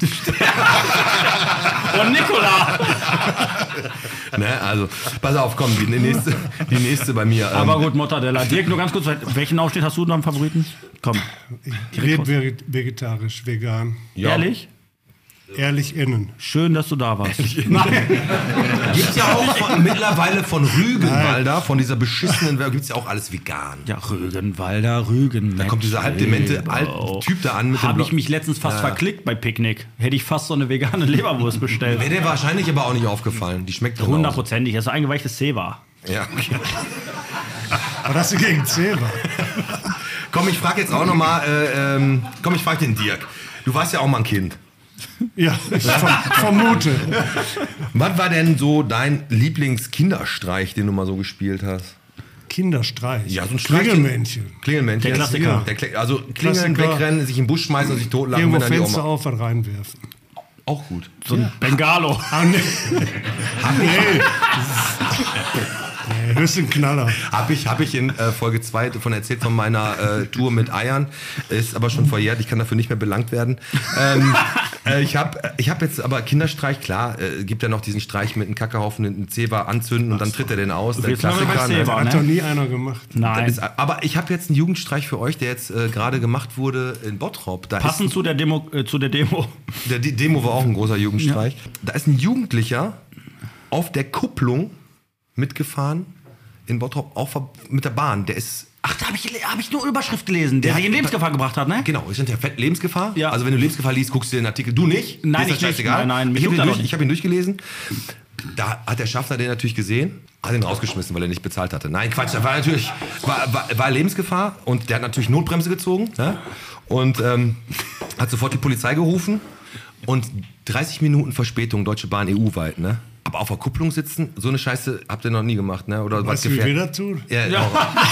Und Nicola. Ne? Also, pass auf, komm, die nächste bei mir. Aber gut, Mortadella. Dirk, nur ganz kurz, welchen Aufschnitt hast du noch am Favoriten? Komm. Ich lebe vegetarisch, vegan. Ja. Ehrlich? Ehrlich innen. Schön, dass du da warst. Gibt ja auch mittlerweile von Rügenwalder, von dieser beschissenen Werbung, gibt es ja auch alles vegan. Ja, Rügenwalder, Rügen. Da kommt dieser halbdemente alte Typ da an mit dem Habe ich Block. mich letztens fast verklickt bei Picknick. Hätte ich fast so eine vegane Leberwurst bestellt. Wäre der wahrscheinlich aber auch nicht aufgefallen. Die schmeckt genauso. 100%ig. Das ist ein eingeweichtes Zewa. Ja, okay. Aber das ist gegen Zebra. Komm, ich frage jetzt auch nochmal, ich frage den Dirk. Du warst ja auch mal ein Kind. Ja, ich vermute. Was war denn so dein Lieblingskinderstreich, den du mal so gespielt hast? Kinderstreich. Ja, so ein Streich. Klingelmännchen. Klingelmännchen. Der Klassiker. Also klingeln, Klassiker. wegrennen, sich in den Busch schmeißen und sich totlachen, Irgendwo wenn dann die Fenster Oma... auf und reinwerfen. Auch gut. So ein Bengalo. Ah, nee. Nee, höchst ein Knaller. Hab ich in Folge 2 davon erzählt, von meiner Tour mit Eiern. Ist aber schon verjährt, ich kann dafür nicht mehr belangt werden. Ich hab jetzt aber Kinderstreich, klar, gibt ja noch diesen Streich mit einem Kackehaufen, einen Zewa anzünden und dann tritt er den aus. Der willst mal bei Klassiker. Zewa, Ne? Hat doch nie einer gemacht. Nein. Aber ich habe jetzt einen Jugendstreich für euch, der jetzt gerade gemacht wurde in Bottrop. Da Passend zu der Demo. die Demo war auch ein großer Jugendstreich. Da ist ein Jugendlicher auf der Kupplung mitgefahren in Bottrop, auch mit der Bahn. Der ist... Ach, da hab ich nur Überschrift gelesen, der sich in Lebensgefahr gebracht hat, ne? Genau, ist ja fett Lebensgefahr. Ja. Also wenn du Lebensgefahr liest, guckst du den Artikel. Du nicht? Nein, Dir ich ist das nicht. scheißegal. Nein, mich ich habe juckt ihn, er noch nicht. hab ihn durchgelesen. Da hat der Schaffner den natürlich gesehen, hat ihn rausgeschmissen, weil er nicht bezahlt hatte. Nein, Quatsch, da war natürlich war Lebensgefahr und der hat natürlich Notbremse gezogen, ne? Und hat sofort die Polizei gerufen und 30 Minuten Verspätung, Deutsche Bahn EU-weit, ne? Aber auf der Kupplung sitzen, so eine Scheiße habt ihr noch nie gemacht, ne? Oder Weißt du, wie wir das tun? Ja.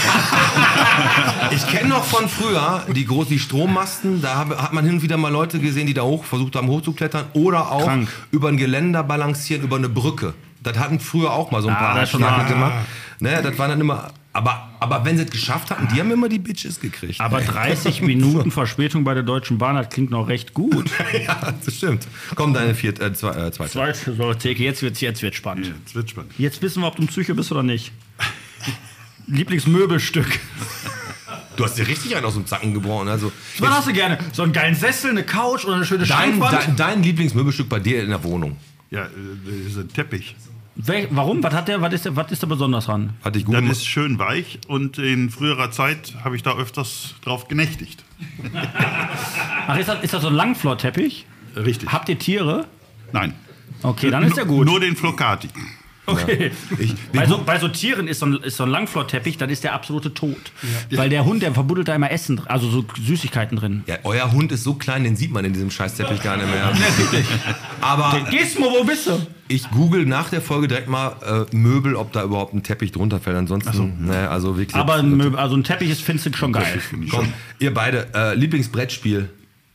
Ich kenne noch von früher die Strommasten, da hat man hin und wieder mal Leute gesehen, die da versucht haben hochzuklettern oder auch Krank. über ein Geländer balancieren, über eine Brücke. Das hatten früher auch mal so ein paar das ist schon Schnacken hart. gemacht. Ne, das waren dann immer, aber wenn sie es geschafft hatten, die haben immer die Bitches gekriegt. Aber 30 Minuten Verspätung bei der Deutschen Bahn, das klingt noch recht gut. Ja, das stimmt. Komm, deine zweite. Zweite so, Theke, jetzt wird's spannend. Jetzt wird spannend. Jetzt wissen wir, ob du ein Psycho bist oder nicht. Lieblingsmöbelstück. Du hast dir richtig einen aus dem Zacken gebrochen. Also, Was hast du gerne? So einen geilen Sessel, eine Couch oder eine schöne Schrankwand? dein Lieblingsmöbelstück bei dir in der Wohnung? Ja, das ist ein Teppich. Warum? Was ist da besonders dran? Hatte ich gut Das ist schön weich und in früherer Zeit habe ich da öfters drauf genächtigt. Ach, ist das so ein Langflorteppich? Richtig. Habt ihr Tiere? Nein. Okay, dann ist ja gut. Nur den Flocati. Okay. Bei so Tieren ist so ein Langflorteppich, dann ist der absolute Tod. Ja. Weil der Hund, der verbuddelt da immer Essen, also so Süßigkeiten drin. Ja, euer Hund ist so klein, den sieht man in diesem Scheißteppich gar nicht mehr. Aber Gizmo, wo bist du? ich google nach der Folge direkt mal Möbel, ob da überhaupt ein Teppich drunter fällt. Ansonsten, ne, also wirklich. Aber also ein Teppich ist, findest du schon geil. Komm, ihr beide, Lieblingsbrettspiel.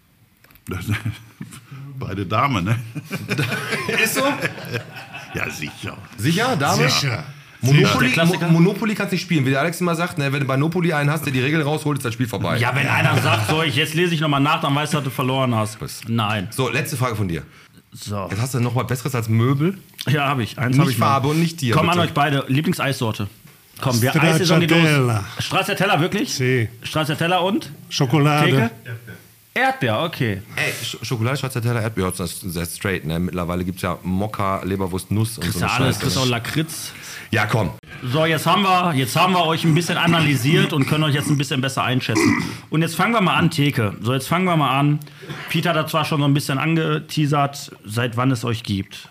Beide Damen, ne? Ist so? Ja, sicher. Sicher, Dame? Sicher. Monopoly, Der Klassiker? Monopoly kannst du nicht spielen. Wie der Alex immer sagt, ne, wenn du bei Monopoly einen hast, der die Regel rausholt, ist das Spiel vorbei. Ja, wenn einer sagt, so, jetzt lese ich nochmal nach, dann weißt du, dass du verloren hast. Nein. So, letzte Frage von dir. So. Jetzt hast du noch was Besseres als Möbel. Ja, habe ich. Eins Nicht hab ich Farbe noch. und nicht Tier, Komm an bitte. euch beide. Lieblingseissorte. Komm, wir Eissaison geht los. Stracciatella. Stracciatella, wirklich? Sí. Stracciatella und? Schokolade. Theke? Erdbeer, okay. Ey, Schokolade, Stracciatella, Erdbeer, das ist sehr straight. Ne? Mittlerweile gibt es ja Mokka, Leberwurst, Nuss und Kriegst so du eine alles, Scheiße, kriegst ne? auch Lakritz. Ja, komm. So, jetzt haben wir euch ein bisschen analysiert und können euch jetzt ein bisschen besser einschätzen. Und jetzt fangen wir mal an, Theke. So, jetzt fangen wir mal an. Peter hat das zwar schon so ein bisschen angeteasert, seit wann es euch gibt.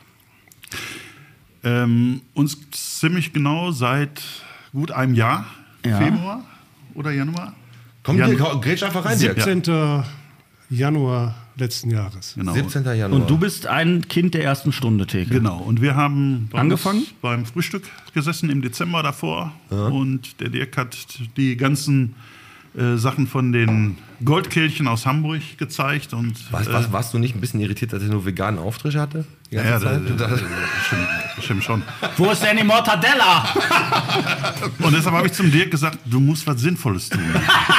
Uns ziemlich genau seit gut einem Jahr. Ja. Februar oder Januar? Komm, grätsch einfach rein, Dirk. 17. Januar letzten Jahres. Genau. 17. Januar. Und du bist ein Kind der ersten Stunde, Theke. Genau, und wir haben bei Angefangen? uns beim Frühstück gesessen im Dezember davor. Und der Dirk hat die ganzen Sachen von den Goldkehlchen aus Hamburg gezeigt. Und, warst du nicht ein bisschen irritiert, dass er nur veganen Aufstrich hatte? Die ja, ganze Zeit? stimmt schon. Wo ist denn die Mortadella? Und deshalb habe ich zum Dirk gesagt, du musst was Sinnvolles tun.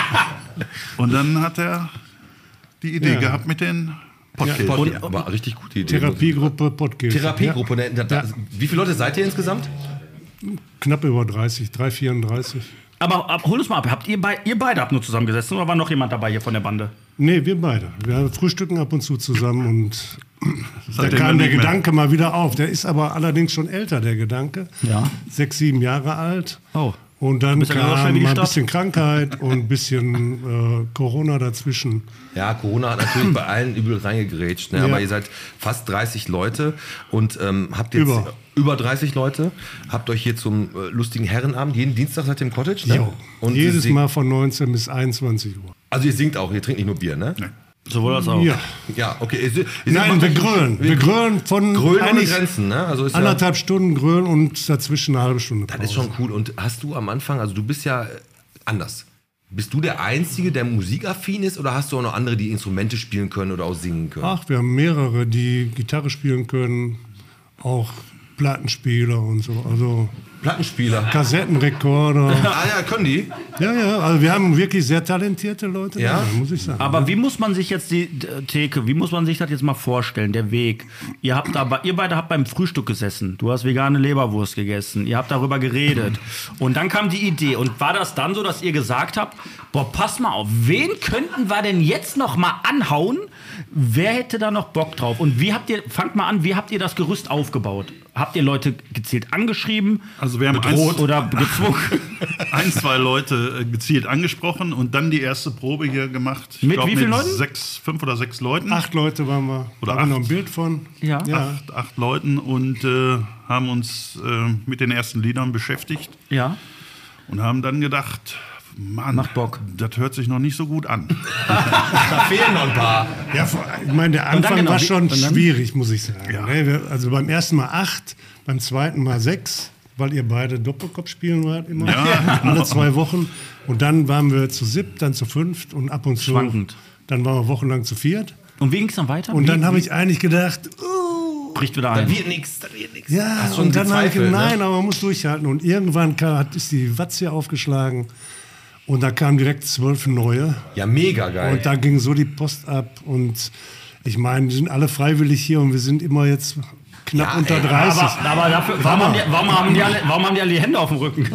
Und dann hat er die Idee gehabt mit den Podcasts. Ja, aber richtig gute Idee. Therapiegruppe Podcast. Therapiegruppe. Ne? Wie viele Leute seid ihr insgesamt? Ja, knapp über 30, 34. Aber hol uns mal ab. Ihr beide habt nur zusammengesessen oder war noch jemand dabei hier von der Bande? Nee, wir beide. Wir frühstücken ab und zu zusammen und da Seitdem kam der nicht mehr. Gedanke mal wieder auf. Der ist aber allerdings schon älter, der Gedanke. Ja. 6, 7 Jahre alt. Oh. Und dann bist ja genauso schnell kam wie die mal ein Stadt. bisschen Krankheit und ein bisschen Corona dazwischen. Ja, Corona hat natürlich bei allen übel reingegrätscht. Ne? Ja. Aber ihr seid fast 30 Leute und habt jetzt über 30 Leute. Habt euch hier zum lustigen Herrenabend jeden Dienstag seid ihr im Cottage. Ne? Jo. Und Jedes singt- Mal von 19 bis 21 Uhr. Also ihr singt auch, ihr trinkt nicht nur Bier, ne? Sowohl als auch. Ja. Ja, okay. Ihr singt Nein, wir wirklich- grölen. Wir grölen von Grölen ohne eigentlich Grenzen, ne? Also ist ja, anderthalb Stunden grölen und dazwischen eine halbe Stunde Pause. das ist schon cool. Und hast du am Anfang, also du bist ja anders. Bist du der Einzige, der musikaffin ist oder hast du auch noch andere, die Instrumente spielen können oder auch singen können? Ach, wir haben mehrere, die Gitarre spielen können, auch Plattenspieler und so. Also Plattenspieler. Kassettenrekorder. Ah ja, können die? Ja, also wir haben wirklich sehr talentierte Leute, Ja? da, muss ich sagen. Aber wie muss man sich jetzt wie muss man sich das jetzt mal vorstellen, der Weg? Ihr beide habt beim Frühstück gesessen. Du hast vegane Leberwurst gegessen. Ihr habt darüber geredet. Und dann kam die Idee. Und war das dann so, dass ihr gesagt habt, boah, pass mal auf, wen könnten wir denn jetzt noch mal anhauen? Wer hätte da noch Bock drauf? Und fangt mal an, wie habt ihr das Gerüst aufgebaut? Habt ihr Leute gezielt angeschrieben, Also wir haben bedroht oder gezwungen? 1, 2 Leute gezielt angesprochen und dann die erste Probe hier gemacht. Ich Mit glaub, wie vielen mit Leuten? 5 oder 6 Leuten. 8 Leute waren wir. Oder Da haben wir 8. noch ein Bild von. Ja. 8 Leuten und haben uns mit den ersten Liedern beschäftigt Ja. und haben dann gedacht, Mann, Macht Bock. das hört sich noch nicht so gut an. Da fehlen noch ein paar. Ja, ich meine, der Anfang genau, war schon und dann? schwierig, muss ich sagen. Ja. Ne, also beim ersten Mal 8, beim zweiten Mal 6, weil ihr beide Doppelkopf spielen wart immer. Ja. Alle 2 Wochen. Und dann waren wir zu 7, dann zu 5 und ab und zu. Schwankend. Dann waren wir wochenlang zu 4. Und wie ging es dann weiter? Und dann Wie- habe ich eigentlich gedacht, bricht wieder Da ein. wird nichts, da wird nichts. ja, Hast schon und dann habe ich gezweifelt, gedacht, nein, ne? aber man muss durchhalten. Und irgendwann ist die Watz aufgeschlagen und da kamen direkt 12 neue. Ja, mega geil. Und da ging so die Post ab und ich meine, die sind alle freiwillig hier und wir sind immer jetzt knapp unter 30. Aber dafür, warum haben die alle die Hände auf dem Rücken?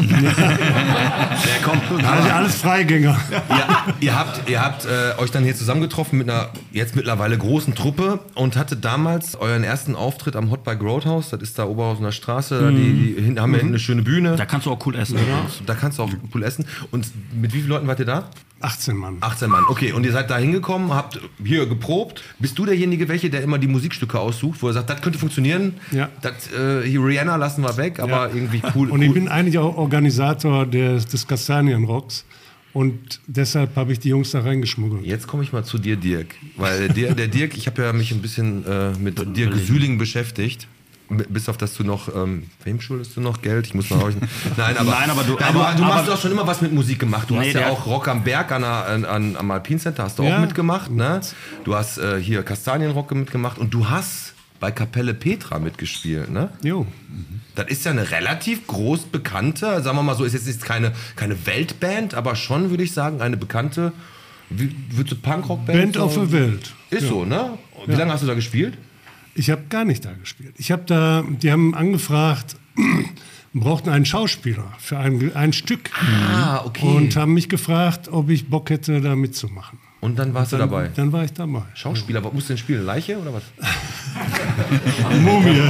Also alles Freigänger. Ihr habt euch dann hier zusammengetroffen mit einer jetzt mittlerweile großen Truppe und hattet damals euren ersten Auftritt am Hot Bike Roadhouse. Das ist da Oberhausener Straße. Die haben ja hinten eine schöne Bühne. Da kannst du auch cool essen. Oder? Da kannst du auch cool essen. Und mit wie vielen Leuten wart ihr da? 18 Mann. 18 Mann, okay. Und ihr seid da hingekommen, habt hier geprobt. Bist du derjenige, der immer die Musikstücke aussucht, wo er sagt, das könnte funktionieren? Ja. Hier Rihanna lassen wir weg, aber irgendwie cool. Und ich bin eigentlich auch Organisator des Kastanienrocks. Und deshalb habe ich die Jungs da reingeschmuggelt. Jetzt komme ich mal zu dir, Dirk. Weil der Dirk, ich habe ja mich ein bisschen mit Dirk Süling beschäftigt. Bis auf, dass du noch, wem schuldest du noch Geld? Ich muss noch horchen. Nein, aber du machst doch schon immer was mit Musik gemacht. Du hast ja auch Rock am Berg am Alpine Center hast du auch mitgemacht. Ne? Du hast hier Kastanienrock mitgemacht und du hast bei Kapelle Petra mitgespielt. Ne? Jo. Das ist ja eine relativ groß bekannte, sagen wir mal so, ist jetzt keine Weltband, aber schon, würde ich sagen, eine bekannte, würdest du Punkrock-Band? Band auf der Welt. Ist so, ne? Wie lange hast du da gespielt? Ich habe gar nicht da gespielt. Die haben angefragt, brauchten einen Schauspieler für ein Stück. Okay. Und haben mich gefragt, ob ich Bock hätte, da mitzumachen. Und dann warst du dabei? Dann war ich dabei. Schauspieler, was musst du denn spielen? Leiche oder was? Mumie.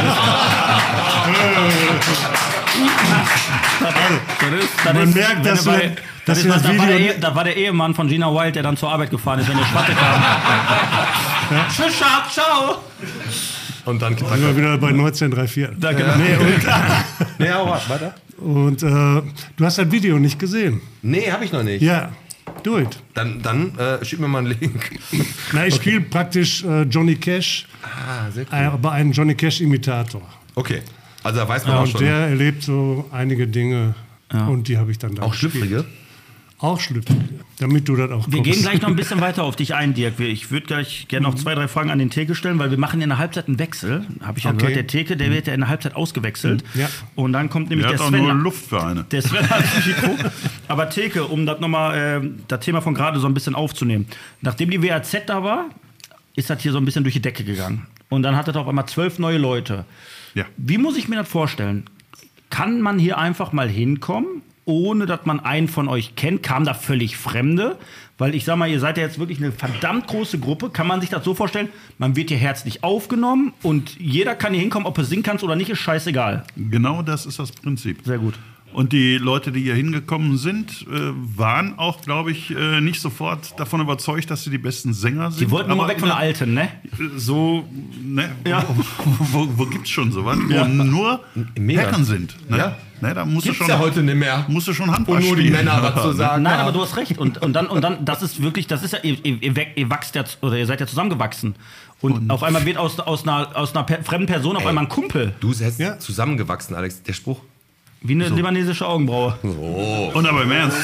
Man merkt, dass wir das Video... Da war der Ehemann von Gina Wild, der dann zur Arbeit gefahren ist, wenn der Schwatte kam. Tschüss, Schatz, ciao. Und dann sind wir wieder bei 1934. Da, genau. Weiter. Und du hast das Video nicht gesehen. Nee, habe ich noch nicht. Ja, do it. Dann schick mir mal einen Link. Na, ich spiele praktisch Johnny Cash, sehr cool. aber einen Johnny Cash-Imitator. Okay, also da weiß man auch und schon. Der erlebt so einige Dinge und die habe ich dann da Auch gespielt. schlüpfrige? Auch schlüpfrige, damit du das auch Wir guckst. gehen gleich noch ein bisschen weiter auf dich ein, Dirk. Ich würde gleich gerne noch 2, 3 Fragen an den Theke stellen, weil wir machen in der Halbzeit einen Wechsel. Habe ich ja gehört, der Theke, der wird ja in der Halbzeit ausgewechselt. Ja. Und dann kommt nämlich Der der hat auch Sven. nur Luft für eine. Der Sven hat das Mikro. Aber Theke, um das nochmal, das Thema von gerade so ein bisschen aufzunehmen. Nachdem die WAZ da war, ist das hier so ein bisschen durch die Decke gegangen. Und dann hat das auf einmal 12 neue Leute. Ja. Wie muss ich mir das vorstellen? Kann man hier einfach mal hinkommen, ohne dass man einen von euch kennt? Kamen da völlig Fremde? Weil ich sag mal, ihr seid ja jetzt wirklich eine verdammt große Gruppe. Kann man sich das so vorstellen? Man wird hier herzlich aufgenommen und jeder kann hier hinkommen, ob er singen kann oder nicht, ist scheißegal. Genau das ist das Prinzip. Sehr gut. Und die Leute, die hier hingekommen sind, waren auch, glaube ich, nicht sofort davon überzeugt, dass sie die besten Sänger sind. Die wollten nur weg von der Alten, ne? So, ne? Ja. Wo gibt's schon sowas? Wo nur Hackern sind. Ne? Ja. Ne, da musst Gibt's du schon, ja heute nicht mehr. musst du schon Handball Und nur die spielen. Männer was zu sagen. Nein, aber du hast recht. Und dann, das ist wirklich, das ist ja, ihr wachst ja, oder ihr seid ja zusammengewachsen. Und auf einmal wird aus einer fremden Person auf einmal ein Kumpel. Du bist zusammengewachsen, Alex. Der Spruch. Wie eine libanesische Augenbraue. Und aber im Ernst.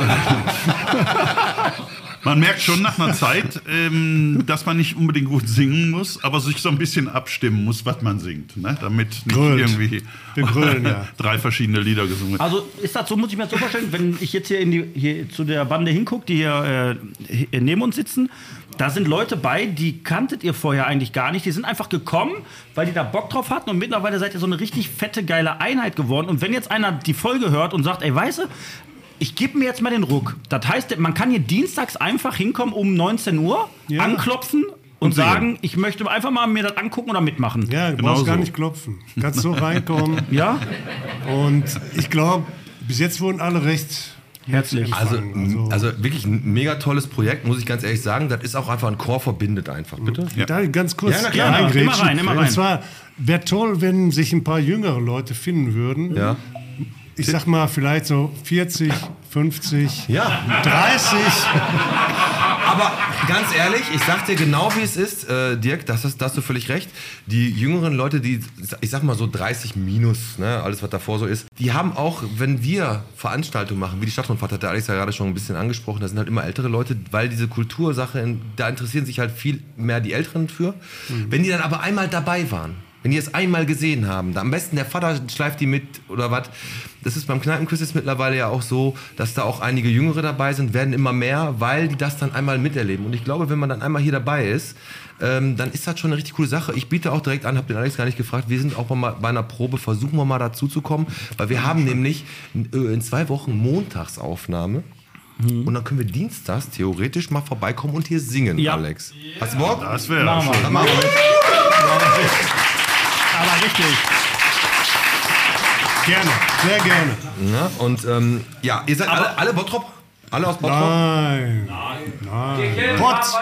Man merkt schon nach einer Zeit, dass man nicht unbedingt gut singen muss, aber sich so ein bisschen abstimmen muss, was man singt. Ne? Damit nicht irgendwie Grölen, 3 verschiedene Lieder gesungen werden. Also ist das so, muss ich mir das so vorstellen, wenn ich jetzt hier zu der Bande hingucke, die hier neben uns sitzen, da sind Leute bei, die kanntet ihr vorher eigentlich gar nicht. Die sind einfach gekommen, weil die da Bock drauf hatten und mittlerweile seid ihr so eine richtig fette, geile Einheit geworden. Und wenn jetzt einer die Folge hört und sagt, ey, weißt du, ich gebe mir jetzt mal den Ruck. Das heißt, man kann hier dienstags einfach hinkommen um 19 Uhr, anklopfen und sagen, ich möchte einfach mal mir das angucken oder mitmachen. Ja, du brauchst gar nicht klopfen. Kannst so reinkommen. Ja? Und ich glaube, bis jetzt wurden alle recht herzlich. Also wirklich ein mega tolles Projekt, muss ich ganz ehrlich sagen. Das ist auch einfach ein Chor verbindet einfach, bitte. Ja. Da ganz kurz immer rein. Und zwar wäre toll, wenn sich ein paar jüngere Leute finden würden. Ja. Ich sag mal, vielleicht so 40, 50, 30. Aber ganz ehrlich, ich sag dir genau, wie es ist, Dirk, da hast du völlig recht. Die jüngeren Leute, die, ich sag mal so 30 minus, ne, alles was davor so ist, die haben auch, wenn wir Veranstaltungen machen, wie die Stadtrundfahrt hat der Alex ja gerade schon ein bisschen angesprochen, da sind halt immer ältere Leute, weil diese Kultursache, da interessieren sich halt viel mehr die Älteren für. Wenn die dann aber einmal dabei waren, Wenn die es einmal gesehen haben, dann am besten der Vater schleift die mit oder was. Das ist beim Kneipenquiz jetzt mittlerweile ja auch so, dass da auch einige Jüngere dabei sind, werden immer mehr, weil die das dann einmal miterleben. Und ich glaube, wenn man dann einmal hier dabei ist, dann ist das schon eine richtig coole Sache. Ich biete auch direkt an, hab den Alex gar nicht gefragt, wir sind auch mal bei einer Probe, versuchen wir mal dazu zu kommen, weil wir haben nämlich in 2 Wochen Montagsaufnahme. Und dann können wir dienstags theoretisch mal vorbeikommen und hier singen, Alex. Hast du Bock? Das wäre Machen wir. Dann machen wir mit. Aber richtig. Gerne, sehr gerne. Ja, und ja, ihr seid alle Bottrop? Alle aus Bottrop? Nein. Potz.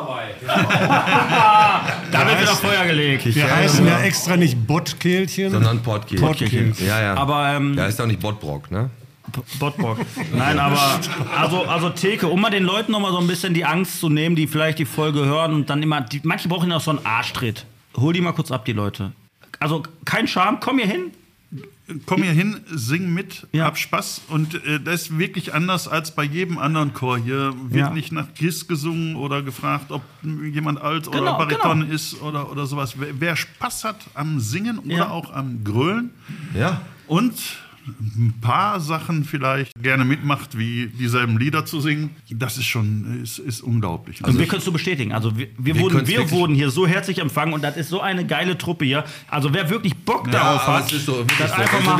Da wird wieder Feuer gelegt. Wir heißen ja extra nicht Bottkehlchen, Sondern Pottkehlchen. Pottkehlchen. Ja, ja. Aber Ja, ist auch nicht Bottbrock, ne? Bottbock. Nein, aber also Theke, um mal den Leuten noch mal so ein bisschen die Angst zu nehmen, die vielleicht die Folge hören und dann immer, manche brauchen ja auch so einen Arschtritt. Hol die mal kurz ab, die Leute. Also kein Scham, komm hier hin. Komm hier hin, sing mit, hab Spaß. Und das ist wirklich anders als bei jedem anderen Chor. Hier wird nicht nach Giss gesungen oder gefragt, ob jemand alt oder Bariton ist oder sowas. Wer Spaß hat am Singen oder auch am Grölen und ein paar Sachen vielleicht gerne mitmacht, wie dieselben Lieder zu singen, das ist schon ist unglaublich. Also wir können es so bestätigen. Also wir wurden hier so herzlich empfangen und das ist so eine geile Truppe hier. Also wer wirklich Bock darauf hat, das einfach mal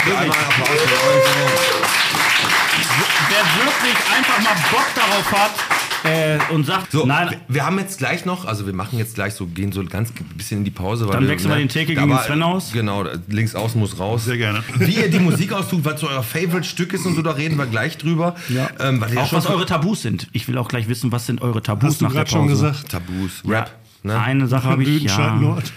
wer wirklich einfach mal Bock darauf hat und sagt, so, nein, wir haben jetzt gleich noch, also wir machen jetzt gleich so, gehen so ganz bisschen in die Pause. Weil dann wechseln wir den Theke gegen den Sven aus. Genau, links außen muss raus. Sehr gerne. Wie ihr die Musik austut, was so euer Favorite-Stück ist und so, da reden wir gleich drüber. Ja. Auch was eure Tabus sind. Ich will auch gleich wissen, was sind eure Tabus Hast du nach der gerade Pause? schon gesagt? Tabus, Rap. Ne? Eine Sache habe ich, Lüdenscheid Nord.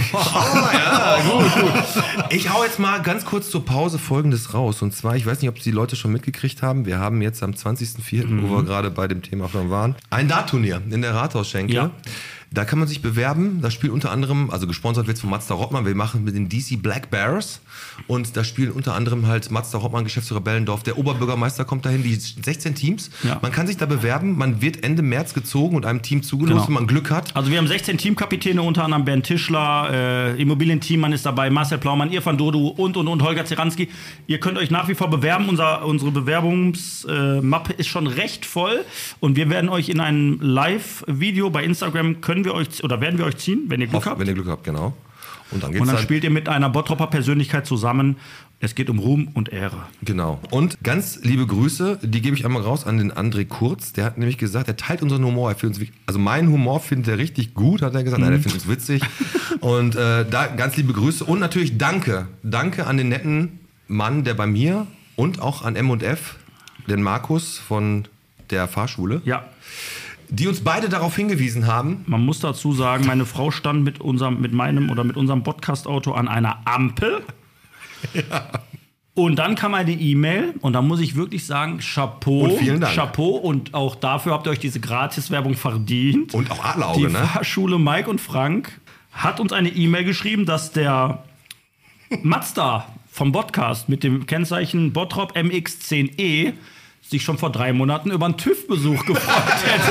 Gut. Ich hau jetzt mal ganz kurz zur Pause Folgendes raus. Und zwar, ich weiß nicht, ob die Leute schon mitgekriegt haben, wir haben jetzt am 20.04., wo wir gerade bei dem Thema schon waren, ein Dartturnier in der Rathausschenke. Ja. Da kann man sich bewerben. Da spielt unter anderem, also gesponsert wird von Mazda Rottmann. Wir machen mit den DC Black Bears. Und da spielen unter anderem halt Mazda Rottmann, Geschäftsführer Bellendorf. Der Oberbürgermeister kommt dahin, die 16 Teams. Ja. Man kann sich da bewerben. Man wird Ende März gezogen und einem Team zugelost, wenn man Glück hat. Also wir haben 16 Teamkapitäne, unter anderem Bernd Tischler, Immobilienteammann ist dabei, Marcel Plaumann, Irfan Dodu und Holger Zeranski. Ihr könnt euch nach wie vor bewerben. Unsere Bewerbungsmappe ist schon recht voll. Und wir werden euch in einem Live-Video bei Instagram werden wir euch ziehen, wenn ihr Glück habt. Wenn ihr Glück habt, genau. Und dann spielt ihr mit einer Bottropper Persönlichkeit zusammen. Es geht um Ruhm und Ehre. Genau. Und ganz liebe Grüße, die gebe ich einmal raus an den André Kurz. Der hat nämlich gesagt, er teilt unseren Humor. Also meinen Humor findet er richtig gut, hat er gesagt. Nein, er findet es witzig. Und da ganz liebe Grüße. Und natürlich danke an den netten Mann, der bei mir und auch an M&F, den Markus von der Fahrschule. Ja. Die uns beide darauf hingewiesen haben. Man muss dazu sagen, meine Frau stand mit unserem Podcast-Auto an einer Ampel. Ja. Und dann kam eine E-Mail und da muss ich wirklich sagen, Chapeau. Und vielen Dank. Chapeau und auch dafür habt ihr euch diese Gratiswerbung verdient. Und auch Adlerauge, Die Fahrschule Mike und Frank hat uns eine E-Mail geschrieben, dass der Mazda vom Podcast mit dem Kennzeichen Bottrop MX10E sich schon vor 3 Monaten über einen TÜV-Besuch gefreut hätte.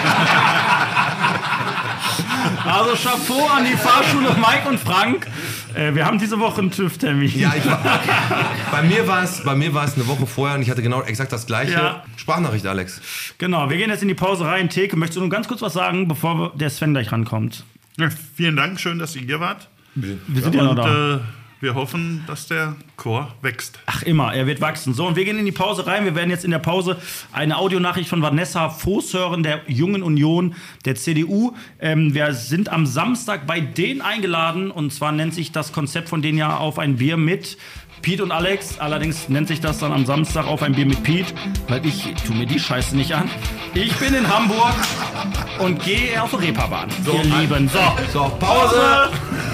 Also Chapeau an die Fahrschule Mike und Frank. Wir haben diese Woche einen TÜV-Termin. Ja, bei mir war es eine Woche vorher und ich hatte genau exakt das Gleiche. Ja. Sprachnachricht, Alex. Genau, wir gehen jetzt in die Pause rein. Theke, möchtest du nur ganz kurz was sagen, bevor der Sven gleich rankommt? Ja, vielen Dank, schön, dass ihr hier wart. Wir sind ja noch da. Wir hoffen, dass der Chor wächst. Ach immer, er wird wachsen. So, und wir gehen in die Pause rein. Wir werden jetzt in der Pause eine Audionachricht von Vanessa Voß hören, der Jungen Union, der CDU. Wir sind am Samstag bei denen eingeladen. Und zwar nennt sich das Konzept von denen ja Auf ein Bier mit Pete und Alex. Allerdings nennt sich das dann am Samstag Auf ein Bier mit Pete, weil ich tue mir die Scheiße nicht an. Ich bin in Hamburg und gehe auf die Reeperbahn. So, ihr Lieben. So, Pause.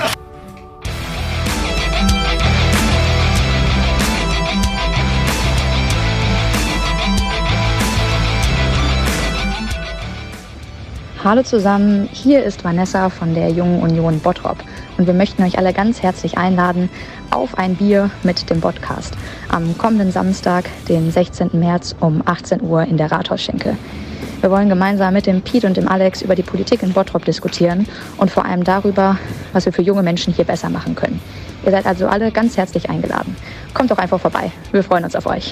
Hallo zusammen, hier ist Vanessa von der Jungen Union Bottrop und wir möchten euch alle ganz herzlich einladen auf ein Bier mit dem Podcast am kommenden Samstag, den 16. März um 18 Uhr in der Rathausschenke. Wir wollen gemeinsam mit dem Piet und dem Alex über die Politik in Bottrop diskutieren und vor allem darüber, was wir für junge Menschen hier besser machen können. Ihr seid also alle ganz herzlich eingeladen. Kommt doch einfach vorbei. Wir freuen uns auf euch.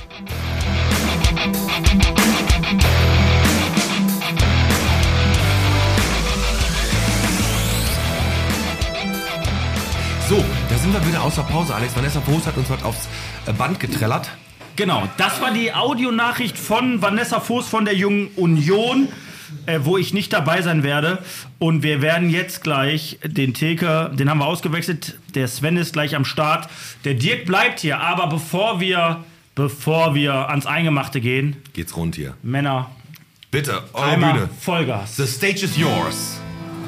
So, da sind wir wieder aus der Pause, Alex. Vanessa Voß hat uns was aufs Band getrellert. Genau, das war die Audionachricht von Vanessa Voß von der Jungen Union, wo ich nicht dabei sein werde. Und wir werden jetzt gleich den Theke, den haben wir ausgewechselt, der Sven ist gleich am Start. Der Dirk bleibt hier, aber bevor wir ans Eingemachte gehen... Geht's rund hier. Männer, bitte, eure einmal Bühne. Vollgas. The stage is yours.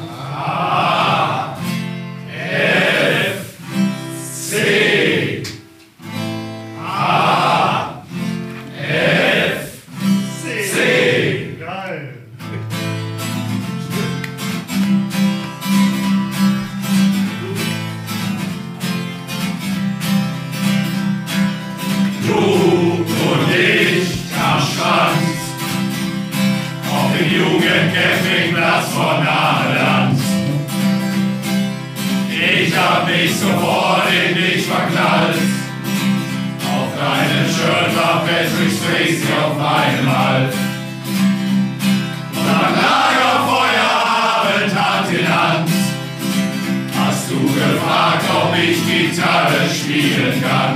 C A F C. Geil. Du und ich am Strand auf dem Jugendcampingplatz von Ameland. Ich hab mich sofort in dich verknallt. Auf deinem Shirt war Patrick Swayze auf meinem Halt. Und am Lagerfeuerabend Hand in Hand hast du gefragt, ob ich Gitarre spielen kann.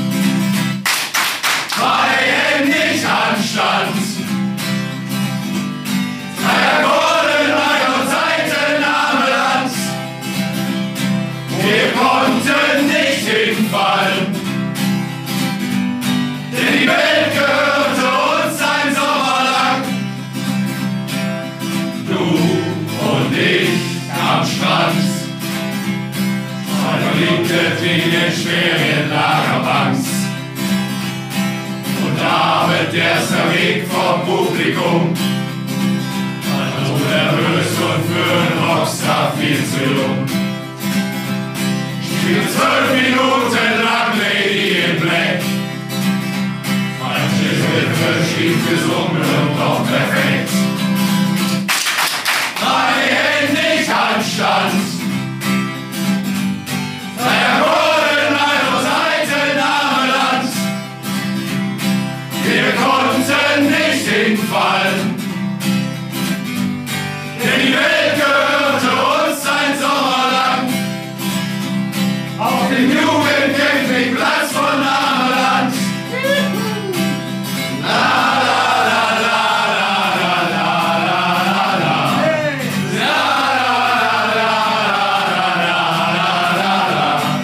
Weil endlich anstand wir konnten nicht hinfallen, denn die Welt gehörte uns ein Sommer lang. Du und ich am Strand, verliebte in den schweren Lagerbanks. Und Abend erster Weg vom Publikum, so nervös und für einen Rockstar viel zu jung. 12 Minuten lang Lady in Black. Manche Hilfe schief gesungen und doch perfekt. Weil endlich anstand, der Boden eines alten Ameland. Wir konnten nicht hinfallen, denn die Welt gehörte uns ein Sommer lang. Auf dem Jugendcampingplatz von Ameland. La la la la la la la la. La la la la la la.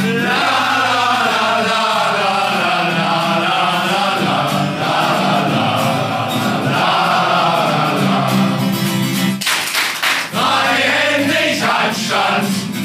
Weil endlich anstand.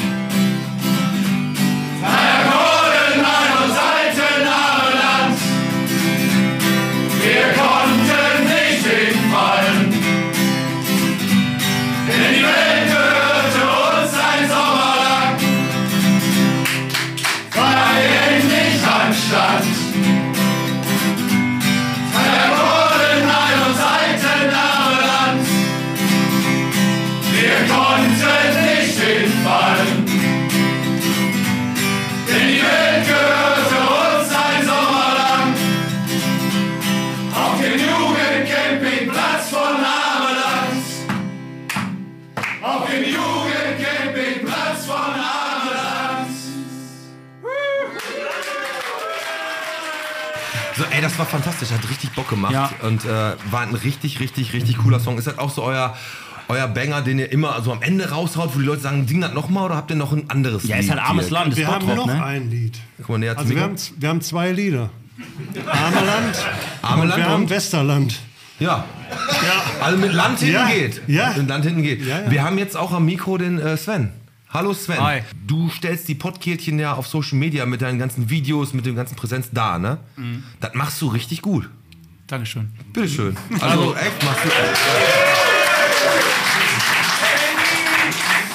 So, ey, das war fantastisch, hat richtig Bock gemacht. Ja. Und war ein richtig cooler Song. Ist das auch so euer Banger, den ihr immer so am Ende raushaut, wo die Leute sagen, sing das nochmal, oder habt ihr noch ein anderes Lied? Ja, ist halt armes Land, ist Wir haben Bottrop, noch ne? ein Lied. Guck mal näher Also zum wir Mikro. haben 2 Lieder. Ameland und wir haben Westerland. Ja. Also mit Land hinten Ja. geht. Ja. Mit Land hinten geht. Ja. Wir haben jetzt auch am Mikro den Sven. Hallo Sven. Hi. Du stellst die Podkärtchen ja auf Social Media mit deinen ganzen Videos, mit dem ganzen Präsenz da, ne? Mhm. Das machst du richtig gut. Dankeschön. Bitteschön. Also echt machst du.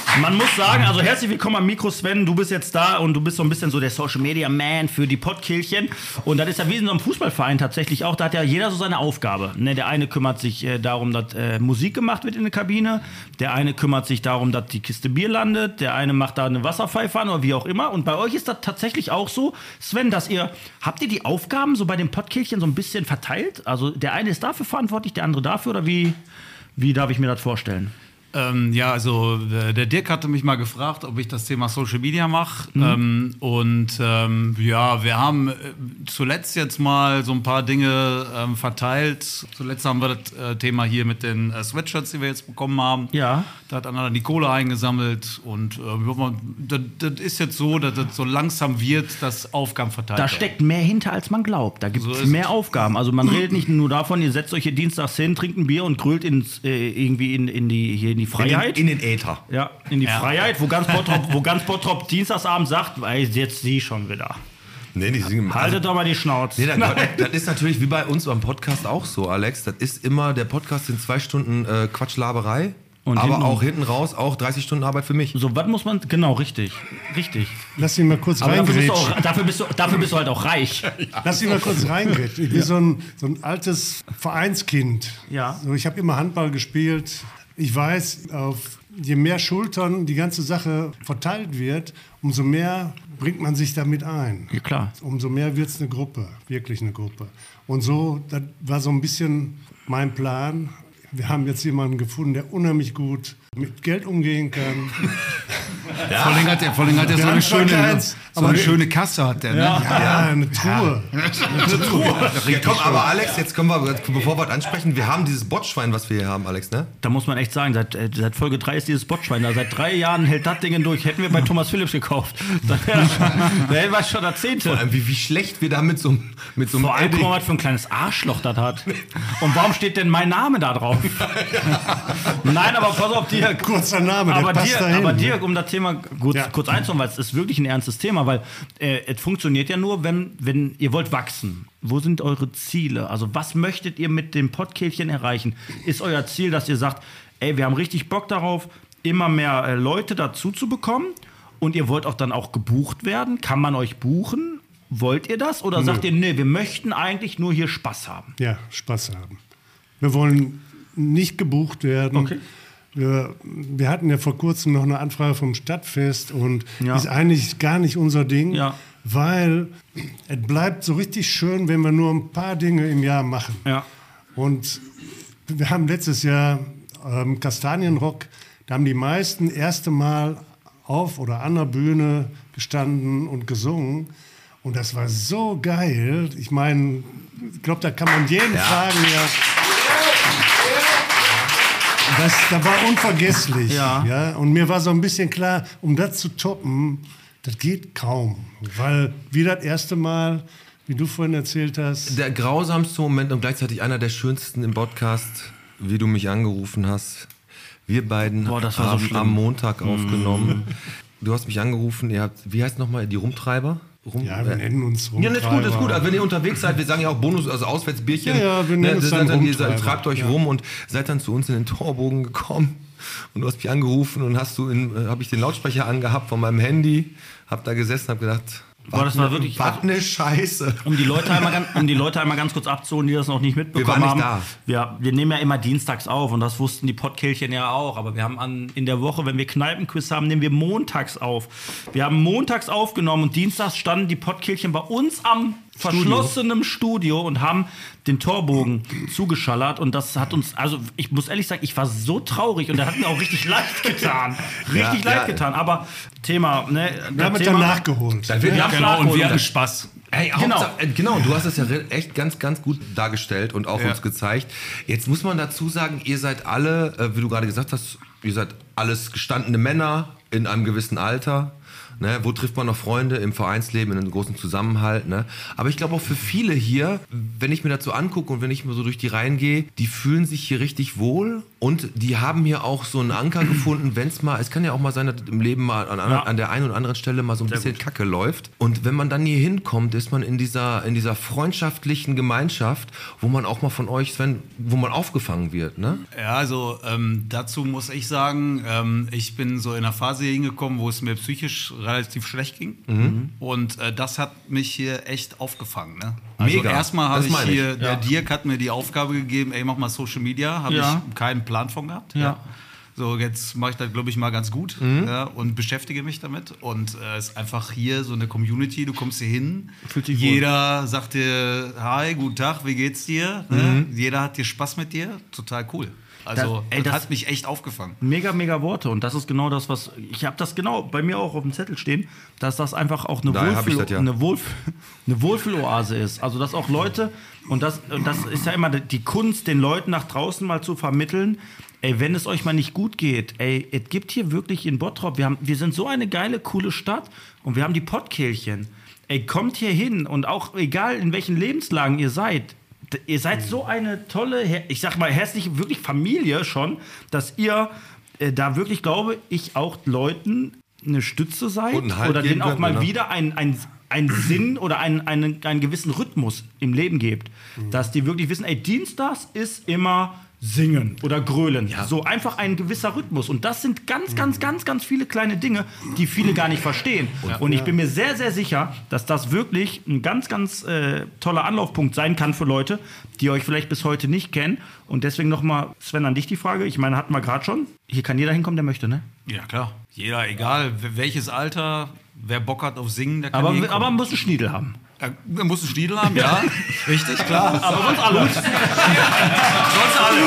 Man muss sagen, also herzlich willkommen am Mikro, Sven. Du bist jetzt da und du bist so ein bisschen so der Social Media Man für die Pottkehlchen. Und das ist ja wie in so einem Fußballverein tatsächlich auch. Da hat ja jeder so seine Aufgabe. Ne, der eine kümmert sich darum, dass Musik gemacht wird in der Kabine. Der eine kümmert sich darum, dass die Kiste Bier landet. Der eine macht da eine Wasserpfeife an oder wie auch immer. Und bei euch ist das tatsächlich auch so, Sven, habt ihr die Aufgaben so bei den Pottkehlchen so ein bisschen verteilt? Also der eine ist dafür verantwortlich, der andere dafür oder wie darf ich mir das vorstellen? Ja, also der Dirk hatte mich mal gefragt, ob ich das Thema Social Media mache. Ja, wir haben zuletzt jetzt mal so ein paar Dinge verteilt. Zuletzt haben wir das Thema hier mit den Sweatshirts, die wir jetzt bekommen haben. Ja. Da hat einer die Kohle eingesammelt und das ist jetzt so, dass das so langsam wird, dass Aufgaben verteilt werden. Da steckt mehr hinter, als man glaubt. Da gibt es mehr Aufgaben. Also man redet nicht nur davon, ihr setzt euch hier dienstags hin, trinkt ein Bier und grölt irgendwie in die Freiheit. In den Äther. Ja, in die Freiheit, wo ganz Bottrop Dienstagsabend sagt, jetzt sie schon wieder. Nee, die singen, haltet doch mal die Schnauze. Nee, das ist natürlich wie bei uns beim Podcast auch so, Alex. Das ist immer, der Podcast sind 2 Stunden Quatschlaberei. Und aber auch hinten raus, auch 30 Stunden Arbeit für mich. So, was muss man, genau, richtig. Lass ihn mal kurz reingrätschen. Dafür bist du halt auch reich. Lass ihn mal kurz reingrätschen. Ich bin so ein altes Vereinskind. Ja. So, ich habe immer Handball gespielt. Ich weiß, je mehr Schultern die ganze Sache verteilt wird, umso mehr bringt man sich damit ein. Ja, klar. Umso mehr wird es eine Gruppe, wirklich eine Gruppe. Und so, das war so ein bisschen mein Plan. Wir haben jetzt jemanden gefunden, der unheimlich gut mit Geld umgehen kann. Ja. Vor allem hat er so eine schöne Kasse hat der, ne? Ja, eine Truhe. Eine Truhe. Ja, komm, aber Alex, jetzt können wir, bevor wir das ansprechen, wir haben dieses Botschwein, was wir hier haben, Alex, ne? Da muss man echt sagen, seit Folge 3 ist dieses Botschwein da. Seit 3 Jahren hält das Ding durch. Hätten wir bei Thomas Philips gekauft. Da hätten wir schon Jahrzehnte. Vor allem, wie schlecht wir da mit so einem Vor allem, guck mal, was für ein kleines Arschloch das hat. Und warum steht denn mein Name da drauf? Nein, aber pass auf, dir. Kurzer Name, der passt dahin. Aber dir, um das Thema kurz einzuholen, weil es ist wirklich ein ernstes Thema, weil es funktioniert ja nur, wenn ihr wollt wachsen. Wo sind eure Ziele? Also was möchtet ihr mit dem Pottkehlchen erreichen? Ist euer Ziel, dass ihr sagt, ey, wir haben richtig Bock darauf, immer mehr Leute dazu zu bekommen und ihr wollt auch dann auch gebucht werden? Kann man euch buchen? Wollt ihr das? Oder sagt ihr, nee, wir möchten eigentlich nur hier Spaß haben? Ja, Spaß haben. Wir wollen nicht gebucht werden. Okay. Wir hatten ja vor kurzem noch eine Anfrage vom Stadtfest und ist eigentlich gar nicht unser Ding, weil es bleibt so richtig schön, wenn wir nur ein paar Dinge im Jahr machen. Ja. Und wir haben letztes Jahr Kastanienrock, da haben die meisten erste Mal auf oder an der Bühne gestanden und gesungen. Und das war so geil. Ich meine, ich glaube, da kann man jeden fragen, das war unvergesslich. Ja. Und mir war so ein bisschen klar, um das zu toppen, das geht kaum. Weil wie das erste Mal, wie du vorhin erzählt hast. Der grausamste Moment und gleichzeitig einer der schönsten im Podcast, wie du mich angerufen hast. Wir beiden haben am Montag aufgenommen. Du hast mich angerufen, wie heißt nochmal, die Rumtreiber? Ja, wir nennen uns Rumtreiber. Ja, ist gut. Also wenn ihr unterwegs seid, wir sagen ja auch Bonus, also Auswärtsbierchen. Ja, wir nennen uns dann Rumtreiber. Ihr treibt euch rum und seid dann zu uns in den Torbogen gekommen. Und du hast mich angerufen und habe ich den Lautsprecher angehabt von meinem Handy, hab da gesessen, hab gedacht, das war wirklich was eine Scheiße. Um die Leute einmal ganz kurz abzuholen, die das noch nicht mitbekommen haben. Wir nehmen ja immer dienstags auf und das wussten die Pottkehlchen ja auch. Aber wir haben in der Woche, wenn wir Kneipenquiz haben, nehmen wir montags auf. Wir haben montags aufgenommen und dienstags standen die Pottkehlchen bei uns am verschlossenem Studio und haben den Torbogen zugeschallert und das hat uns, also ich muss ehrlich sagen, ich war so traurig und der hat mir auch richtig leid getan. Getan, aber Thema, ne? Wir haben es dann nachgeholt. Und wir hatten Spaß. Hey, genau, du hast es ja echt ganz, ganz gut dargestellt und auch uns gezeigt. Jetzt muss man dazu sagen, ihr seid alle, wie du gerade gesagt hast, ihr seid alles gestandene Männer in einem gewissen Alter. Ne, wo trifft man noch Freunde im Vereinsleben, in einem großen Zusammenhalt. Ne? Aber ich glaube auch für viele hier, wenn ich mir dazu angucke und wenn ich mir so durch die Reihen gehe, die fühlen sich hier richtig wohl Und die haben hier auch so einen Anker gefunden, wenn es kann ja auch mal sein, dass im Leben mal an der einen oder anderen Stelle mal so ein bisschen Kacke läuft. Und wenn man dann hier hinkommt, ist man in dieser freundschaftlichen Gemeinschaft, wo man auch mal von euch, Sven, wo man aufgefangen wird, ne? Ja, also dazu muss ich sagen, ich bin so in einer Phase hier hingekommen, wo es mir psychisch relativ schlecht ging. Und das hat mich hier echt aufgefangen, ne? Also Mega. Erstmal habe ich hier, der Dirk hat mir die Aufgabe gegeben, ey, mach mal Social Media, habe ich keinen Plan von gehabt. Ja. So, jetzt mache ich das, glaube ich, mal ganz gut und beschäftige mich damit. Und es ist einfach hier so eine Community, du kommst hier hin, jeder sagt dir, hi, guten Tag, wie geht's dir? Jeder hat dir Spaß mit dir, total cool. Also das hat mich echt aufgefangen. Mega, mega Worte. Und das ist genau das, was... Ich habe das genau bei mir auch auf dem Zettel stehen, dass das einfach auch eine Wohlfühloase ist. Also dass auch Leute... Und das ist ja immer die Kunst, den Leuten nach draußen mal zu vermitteln, ey, wenn es euch mal nicht gut geht, ey, es gibt hier wirklich in Bottrop, wir sind so eine geile, coole Stadt und wir haben die Pottkehlchen. Ey, kommt hier hin und auch egal in welchen Lebenslagen ihr seid so eine tolle, ich sag mal herzliche, wirklich Familie schon, dass ihr da wirklich, glaube ich, auch Leuten eine Stütze seid oder denen auch mal wieder einen Sinn oder einen gewissen Rhythmus im Leben gebt. Dass die wirklich wissen, ey, Dienstags ist immer singen oder grölen. Ja. So einfach ein gewisser Rhythmus. Und das sind ganz, ganz, ganz, ganz viele kleine Dinge, die viele gar nicht verstehen. Und ich bin mir sehr, sehr sicher, dass das wirklich ein ganz, ganz toller Anlaufpunkt sein kann für Leute, die euch vielleicht bis heute nicht kennen. Und deswegen nochmal, Sven, an dich die Frage. Ich meine, hatten wir gerade schon. Hier kann jeder hinkommen, der möchte, ne? Ja, klar. Jeder, egal welches Alter, wer Bock hat auf Singen, der kann aber man muss einen Schniedel haben. Er muss einen Schniedel haben, ja. Richtig, klar. Aber sonst alle. Sonst alle.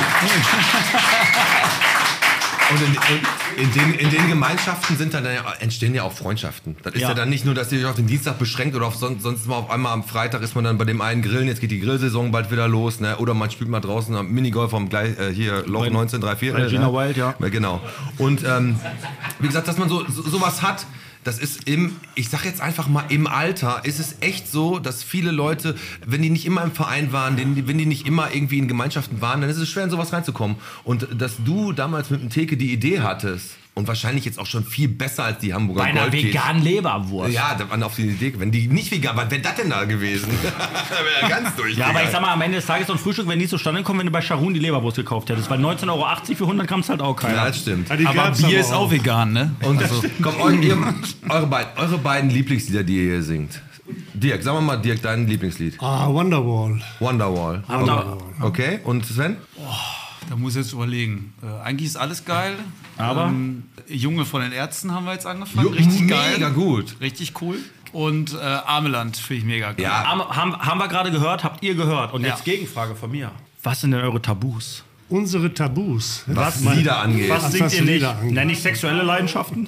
Und in den Gemeinschaften entstehen ja auch Freundschaften. Das ist ja dann nicht nur, dass ihr euch auf den Dienstag beschränkt oder sonst mal auf einmal am Freitag ist man dann bei dem einen grillen, jetzt geht die Grillsaison bald wieder los, ne? Oder man spielt mal draußen am Minigolf am hier Loch 1934. Regina Wild, ja. Genau. Und wie gesagt, dass man sowas hat, das ist ich sag jetzt einfach mal, im Alter ist es echt so, dass viele Leute, wenn die nicht immer im Verein waren, wenn die nicht immer irgendwie in Gemeinschaften waren, dann ist es schwer, in sowas reinzukommen. Und dass du damals mit dem Theke die Idee hattest, und wahrscheinlich jetzt auch schon viel besser als die Hamburger Goldkäse. Bei einer veganen Leberwurst. Ja, da waren auf die Idee, wenn die nicht vegan, was wäre das denn da gewesen? Da wäre ja ganz durch. Ja, aber ich sag mal, am Ende des Tages so ein Frühstück wäre nie zustande gekommen, wenn du bei Charun die Leberwurst gekauft hättest. Weil 19,80 € für 100 Gramm ist halt auch keiner. Ja, das stimmt. Aber Bier ist auch vegan, ne? Und komm, eure beiden Lieblingslieder, die ihr hier singt. Dirk, sagen wir mal, Dirk, dein Lieblingslied. Wonderwall. Wonderwall. Okay, und Sven? Da muss ich jetzt überlegen. Eigentlich ist alles geil. Aber Junge von den Ärzten haben wir jetzt angefangen. Richtig geil. Mega gut. Richtig cool. Und Ameland finde ich mega geil. Ja. Haben wir gerade gehört, habt ihr gehört. Und jetzt Gegenfrage von mir. Was sind denn eure Tabus? Unsere Tabus. Was Lieder angeht. Was singt ihr nicht? Nenn ich sexuelle Leidenschaften?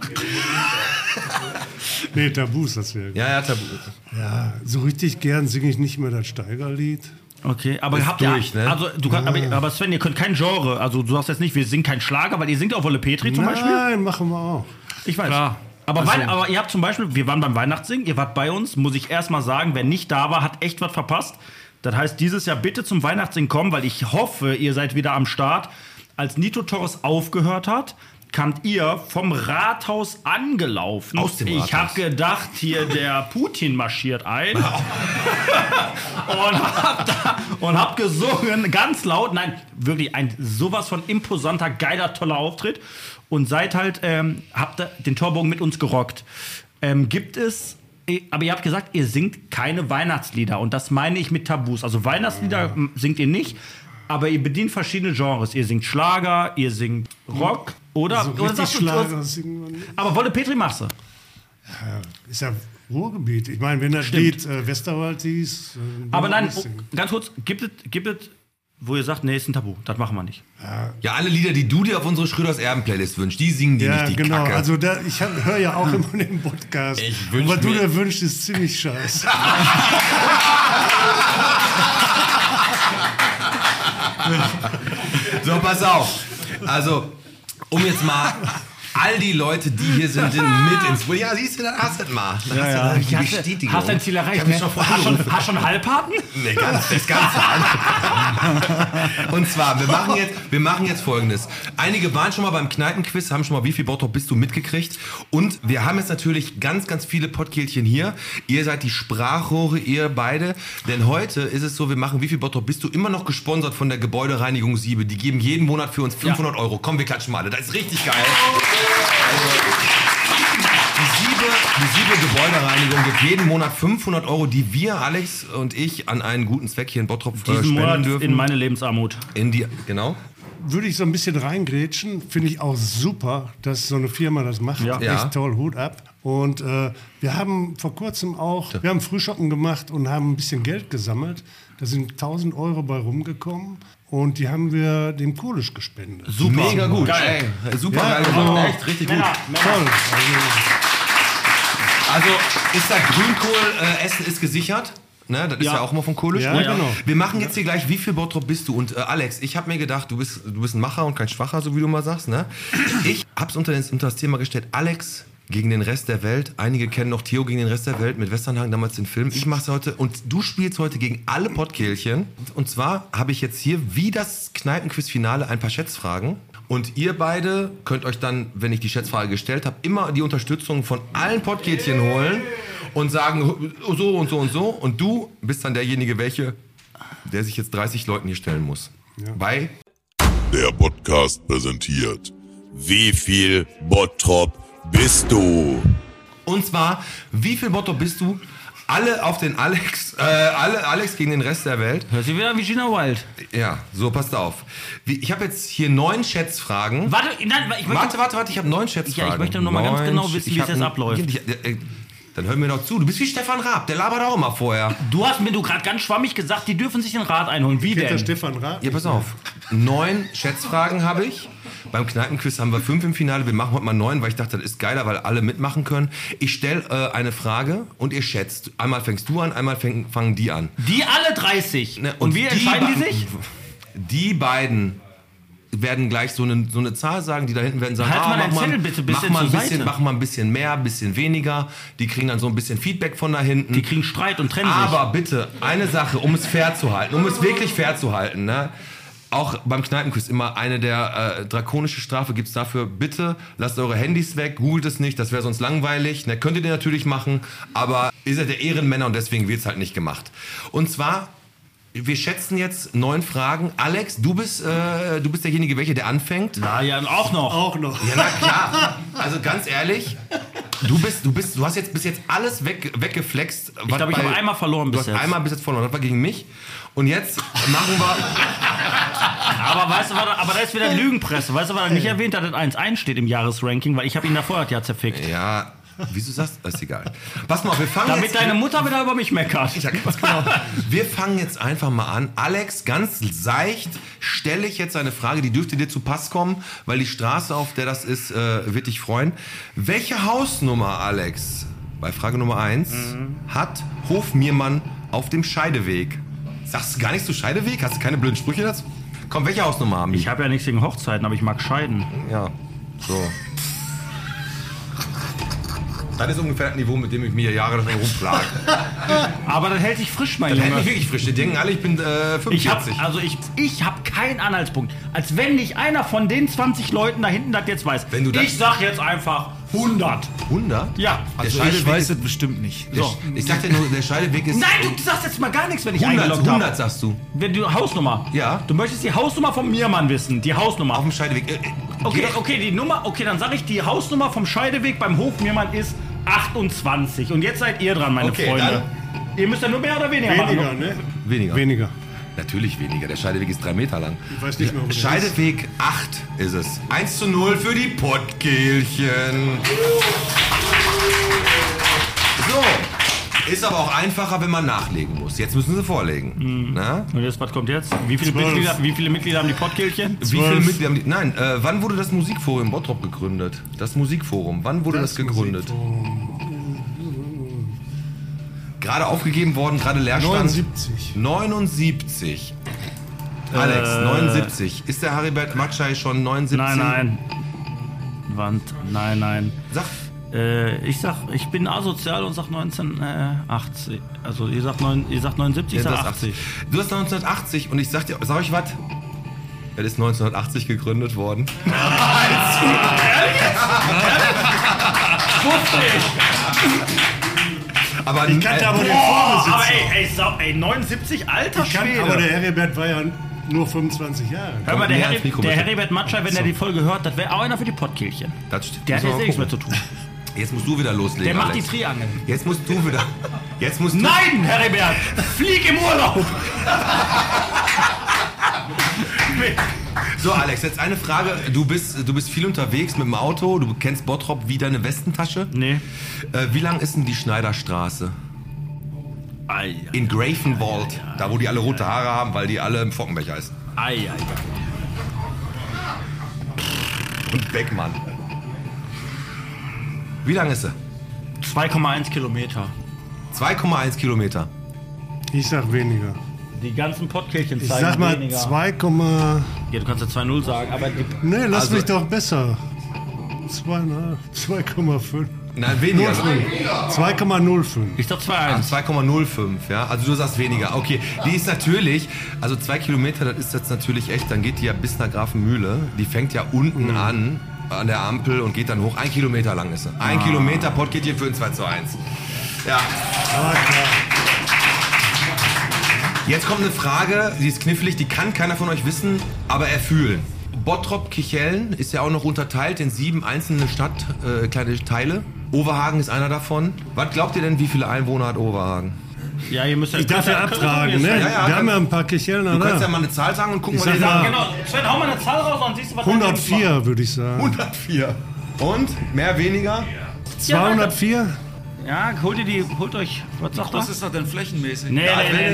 Nee, Tabus, das wäre. Ja, Tabus. Ja, so richtig gern singe ich nicht mehr das Steigerlied. Okay, aber habt ihr, ne? also aber Sven, ihr könnt kein Genre, also du sagst jetzt nicht, wir singen keinen Schlager, weil ihr singt auch Wolle Petri zum Beispiel? Nein, machen wir auch. Ich weiß. Klar. Aber ihr habt zum Beispiel, wir waren beim Weihnachtssingen, ihr wart bei uns, muss ich erst mal sagen, wer nicht da war, hat echt was verpasst. Das heißt, dieses Jahr bitte zum Weihnachtssingen kommen, weil ich hoffe, ihr seid wieder am Start. Als Nito Torres aufgehört hat, kamt ihr vom Rathaus angelaufen. Aus dem Rathaus. Ich habe gedacht, hier der Putin marschiert ein. und hab gesungen, ganz laut. Nein, wirklich ein sowas von imposanter, geiler, toller Auftritt. Und seid halt, habt den Torbogen mit uns gerockt. Gibt es... Aber ihr habt gesagt, ihr singt keine Weihnachtslieder. Und das meine ich mit Tabus. Also Weihnachtslieder singt ihr nicht, aber ihr bedient verschiedene Genres. Ihr singt Schlager, ihr singt Rock. Oder sagst Schlager singen wir nicht. Aber Wolle Petri machst du. Ja, ist ja Ruhrgebiet. Ich meine, wenn das Lied Westerwald hieß... aber nein, ganz kurz, gibt es, wo ihr sagt, nee, ist ein Tabu, das machen wir nicht. Ja, alle Lieder, die du dir auf unsere Schröders Erben-Playlist wünschst, die singen die nicht, die genau. Kacke. Also ich höre ja auch immer den Podcast. Und was du dir wünschst, ist ziemlich scheiße. So, pass auf. Also, um jetzt mal all die Leute, die hier sind, mit ins... Ja, siehst du, dann hast du das mal. Hast dein Ziel erreicht? Hast schon Halbharten? Nee, das Ganze. Und zwar, wir machen jetzt Folgendes. Einige waren schon mal beim Kneipenquiz, haben schon mal wie viel Bottrop bist du mitgekriegt. Und wir haben jetzt natürlich ganz, ganz viele Pottkehlchen hier. Ihr seid die Sprachrohre, ihr beide. Denn heute ist es so, wir machen wie viel Bottrop bist du immer noch gesponsert von der Gebäudereinigung Siebe. Die geben jeden Monat für uns 500 Euro. Komm, wir klatschen mal alle. Das ist richtig geil. Die Siebe Gebäudereinigung gibt jeden Monat 500 Euro, die wir, Alex und ich, an einen guten Zweck hier in Bottrop spenden Monat dürfen. In meine Lebensarmut. Genau. Würde ich so ein bisschen reingrätschen, finde ich auch super, dass so eine Firma das macht. Ja. Echt toll, Hut ab. Und wir haben vor kurzem auch, wir haben Frühschoppen gemacht und haben ein bisschen Geld gesammelt. Da sind 1.000 Euro bei rumgekommen. Und die haben wir dem Kolisch gespendet. Super. Mega gut. Geil. Ey, super geil gemacht. Echt richtig gut. Toll. Also ist da Grünkohl, Essen ist gesichert. Ne, das ist ja auch immer von Kolisch. Ja, genau. Wir machen jetzt hier gleich, wie viel Bottrop bist du? Und Alex, ich habe mir gedacht, du bist ein Macher und kein Schwacher, so wie du mal sagst. Ne? Ich hab's unter das Thema gestellt, Alex gegen den Rest der Welt. Einige kennen noch Theo gegen den Rest der Welt mit Westernhagen, damals den Film. Ich mach's heute und du spielst heute gegen alle Pottkehlchen. Und zwar habe ich jetzt hier, wie das Kneipenquiz-Finale, ein paar Schätzfragen. Und ihr beide könnt euch dann, wenn ich die Schätzfrage gestellt habe, immer die Unterstützung von allen Pottkehlchen holen und sagen, so und so und so. Und du bist dann derjenige, der sich jetzt 30 Leuten hier stellen muss. Ja. Bei der Podcast präsentiert, wie viel Bottrop bist du? Und zwar, wie viel Bottrop bist du? Alle auf den Alex, alle Alex gegen den Rest der Welt. Hört sich wieder an wie Gina Wild. Ja, so, passt auf. Ich habe jetzt hier 9 Schätzfragen. Warte, ich habe 9 Schätzfragen. Ja, ich möchte nur mal ganz genau wissen, wie es jetzt abläuft. Dann hör mir doch zu. Du bist wie Stefan Raab, der labert auch immer vorher. Du hast mir gerade ganz schwammig gesagt, die dürfen sich den Rat einholen. Wie denn? Stefan Raab? Ja, pass auf. 9 Schätzfragen habe ich. Beim Kneipenquiz haben wir 5 im Finale. Wir machen heute mal 9, weil ich dachte, das ist geiler, weil alle mitmachen können. Ich stelle eine Frage und ihr schätzt. Einmal fängst du an, einmal fangen die an. Die alle 30? Ne, und wie entscheiden die sich? Die beiden werden gleich so eine Zahl sagen, die da hinten werden sagen, mach mal ein bisschen mehr, ein bisschen weniger. Die kriegen dann so ein bisschen Feedback von da hinten. Die kriegen Streit und trennen sich. Aber bitte, eine Sache, um es fair zu halten, wirklich fair zu halten, ne? Auch beim Kneipenquiz immer eine der drakonische Strafe gibt es dafür. Bitte lasst eure Handys weg, googelt es nicht, das wäre sonst langweilig. Ne, könnt ihr natürlich machen, aber ihr seid der Ehrenmänner und deswegen wird es halt nicht gemacht. Und zwar, wir schätzen jetzt 9 Fragen. Alex, du bist derjenige, der anfängt. Na ja, auch noch. Ja, na klar. Also ganz ehrlich, du hast jetzt bis jetzt alles weggeflext. Ich glaube, ich habe einmal verloren bis jetzt. Du hast einmal bis jetzt verloren, das war gegen mich. Und jetzt machen wir... Aber weißt du, aber da ist wieder Lügenpresse. Weißt du, weil er nicht erwähnt hat, dass 1-1 steht im Jahresranking, weil ich habe ihn davor ja zerfickt. Ja, wieso sagst du das? Ist egal. Pass mal auf, wir fangen damit jetzt... Damit deine Mutter wieder über mich meckert. Ja, ganz genau. Wir fangen jetzt einfach mal an. Alex, ganz seicht stelle ich jetzt eine Frage, die dürfte dir zu Pass kommen, weil die Straße, auf der das ist, wird dich freuen. Welche Hausnummer, Alex, bei Frage Nummer 1, hat Hofmiermann auf dem Scheideweg? Sagst du gar nichts zu Scheideweg? Hast du keine blöden Sprüche dazu? Komm, welche Hausnummer haben die? Ich habe ja nichts gegen Hochzeiten, aber ich mag scheiden. Ja, so. Das ist ungefähr das Niveau, mit dem ich mir jahrelang rumschlage. Aber das hält sich frisch, mein Junge. Das hält mich wirklich frisch. Die denken alle, ich bin 45. Ich habe keinen Anhaltspunkt. Als wenn nicht einer von den 20 Leuten da hinten das jetzt weiß. Ich sag jetzt einfach 100. 100? Ja. Also ich weiß es bestimmt nicht. So. Ich sag dir nur, der Scheideweg ist... Nein, du sagst jetzt mal gar nichts, wenn ich 100 sagst du. Wenn du Hausnummer. Ja. Du möchtest die Hausnummer vom Miermann wissen. Die Hausnummer. Auf dem Scheideweg. Okay, die Nummer. Okay, dann sage ich, die Hausnummer vom Scheideweg beim Hofmiermann ist 28. Und jetzt seid ihr dran, meine Freunde. Ihr müsst ja nur mehr oder weniger machen. Weniger. Natürlich weniger. Der Scheideweg ist 3 Meter lang. Ich weiß nicht mehr, wo Scheideweg 8 ist es. 1:0 für die Pottkehlchen. So. Ist aber auch einfacher, wenn man nachlegen muss. Jetzt müssen sie vorlegen. Na? Und jetzt, was kommt jetzt? Wie viele Mitglieder haben die Pottkehlchen? Wie viele Mitglieder haben die? Nein, wann wurde das Musikforum in Bottrop gegründet? Das Musikforum. Wann wurde das gegründet? Gerade aufgegeben worden, gerade Leerstand. 79. Alex, 79. Ist der Haribert Matschei schon 79? Nein. Nein. Sag. Ich bin asozial und sag 1980. Also ihr sagt 79, ich sag 80. Du hast 1980 und sag euch was? Er ist 1980 gegründet worden. Aber ich kannte aber den Vorbesitzer. Aber ey, 79, alter Schwede. Aber der Heribert war ja nur 25 Jahre. Hör mal, der Heribert Matscher, wenn er die Folge hört, das wäre auch einer für die Pottkehlchen. Das stimmt. Der hat jetzt nichts mehr zu tun. Jetzt musst du wieder loslegen, Der macht Alex. die Triangel. Jetzt musst du wieder. Nein, Heribert! Flieg im Urlaub! So, Alex, jetzt eine Frage. Du bist viel unterwegs mit dem Auto. Du kennst Bottrop wie deine Westentasche. Nee. Wie lang ist denn die Schneiderstraße? In Grafenwald. Da, wo die alle rote Haare haben, weil die alle im Fockenbecher heißen. Und Beckmann. Wie lang ist sie? 2,1 Kilometer. 2,1 Kilometer. Ich sag weniger. Die ganzen Pottkehlchen zeigen Ich sag mal weniger. 2, Ja, du kannst ja 2,0 sagen, aber... Nee, lass mich doch besser. 2,5. Nein, weniger. 2,05. Ich sag 2,1. 2,05, ja. Also du sagst weniger. Okay, die ist natürlich, also 2 Kilometer, das ist jetzt natürlich echt, dann geht die ja bis nach Grafenmühle. Die fängt ja unten an der Ampel und geht dann hoch. 1 Kilometer lang ist sie. 1 Kilometer, Pottkehlchen für ein 2:1. Ja. Jetzt kommt eine Frage, die ist knifflig, die kann keiner von euch wissen, aber erfühlen. Bottrop-Kichellen ist ja auch noch unterteilt in 7 einzelne kleine Teile. Overhagen ist einer davon. Was glaubt ihr denn, wie viele Einwohner hat Overhagen? Ja, ihr müsst ja... Ich darf ja abfragen, ne? Ja, wir haben ja ein paar Kichellen. Du kannst ja mal eine Zahl sagen und gucken, was ich die sag sagen. Genau, Sven, hau mal eine Zahl raus und siehst du, was 104, würde ich sagen. 104. Und? Mehr, weniger? 204? Ja, holt euch... Was sagt Was das? ist das denn flächenmäßig? Nee.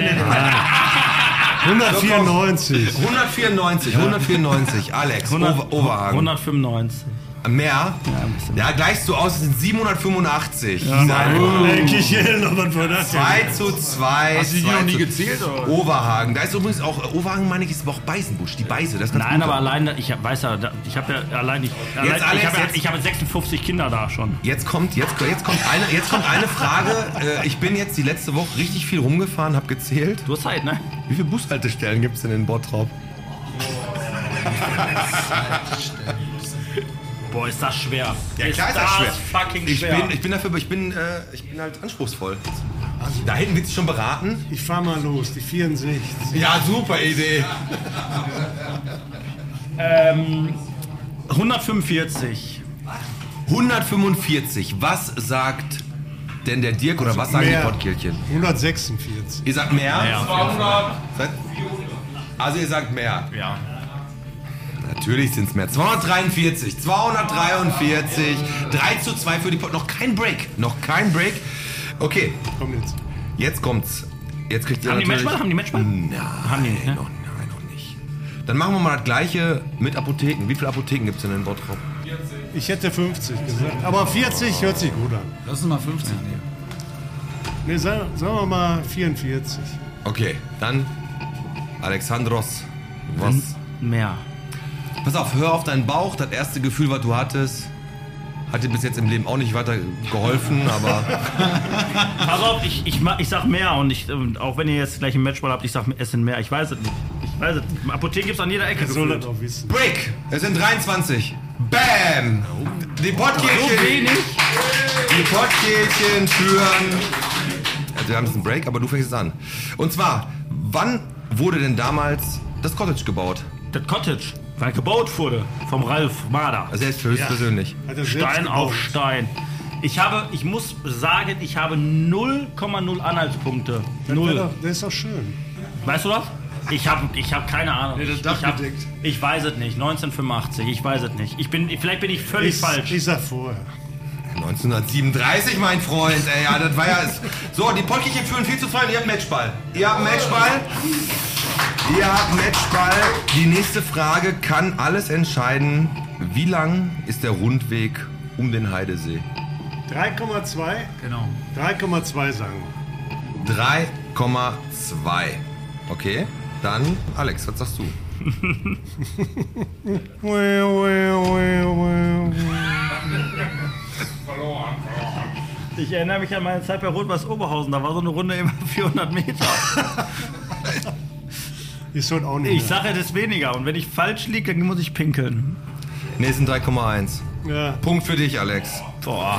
194. 194. Alex, Overhagen. 195. Mehr? Ja, gleichst du aus, es sind 785. Kichellen, aber von das 2:2. Hast du die noch nie gezählt, oder? Overhagen. Da ist übrigens auch, Overhagen meine ich, ist aber auch Beisenbusch, die Beise. Das ist ganz Nein, gut. aber allein, ich habe ja 56 Kinder da schon. Jetzt kommt eine Frage. Ich bin jetzt die letzte Woche richtig viel rumgefahren, habe gezählt. Du hast Zeit, ne? Wie viele Bushaltestellen gibt es denn in Bottrop? Boah, ist das schwer. Ja, klar ist das schwer. Fucking schwer. Ich bin halt anspruchsruhsvoll. Da hinten wird sich schon beraten. Ich fahr mal los, die 64. Ja, super Idee. 145. 145. Was sagt denn der Dirk oder was sagen die Pottkehlchen? 146. Ihr sagt mehr? Ja, 200. Also ihr sagt mehr. Ja. Natürlich sind es mehr. 243. 243. 3:2 für die Noch kein Break. Okay. Komm jetzt. Jetzt kommt's. Jetzt kriegt ihr Haben die Matchball? Nein, Haben die nicht, ne? noch nicht. Dann machen wir mal das Gleiche mit Apotheken. Wie viele Apotheken gibt es denn in Bottrop? Ich hätte 50 gesagt. Aber 40 hört sich gut an. Lass uns mal 50 nehmen. Nee, sagen wir mal 44. Okay, dann Alexandros. Was? Mehr. Pass auf, hör auf deinen Bauch. Das erste Gefühl, was du hattest, hat dir bis jetzt im Leben auch nicht weiter geholfen, aber... Pass auf, ich sag mehr und auch wenn ihr jetzt gleich ein Matchball habt, ich sag, es sind mehr. Ich weiß es nicht. Apotheken gibt's an jeder Ecke. Soll das auch wissen. Break! Es sind 23. Bam! Die Pottkehlchen... So wenig? Die Pottkehlchen führen... Also wir haben jetzt einen Break, aber du fängst es an. Und zwar, wann wurde denn damals das Cottage gebaut? Das Cottage, weil gebaut wurde vom Ralf Mader. Also selbst höchstpersönlich. Hat er selbst Stein gebaut. auf Stein. Ich muss sagen, ich habe 0,0 Anhaltspunkte. Das ist doch schön. Weißt du das? Ich hab keine Ahnung. Nee, das Dach gedeckt. Ich weiß es nicht. 1985, ich weiß es nicht. Vielleicht bin ich völlig falsch. Ich sag vorher. 1937, mein Freund. Ey, ja, das war ja... So, die Pottkehlchen führen 4:2 und ihr habt Matchball. Ihr habt Matchball. Die nächste Frage kann alles entscheiden. Wie lang ist der Rundweg um den Heidesee? 3,2? Genau. 3,2 sagen wir. 3,2. Okay, dann Alex, was sagst du? Ich erinnere mich an meine Zeit bei Rot-Weiß Oberhausen. Da war so eine Runde immer 400 Meter. Ist heute auch nicht Ich sage, das ist weniger. Und wenn ich falsch liege, dann muss ich pinkeln. Nee, es sind 3,1. Ja. Punkt für dich, Alex. Boah.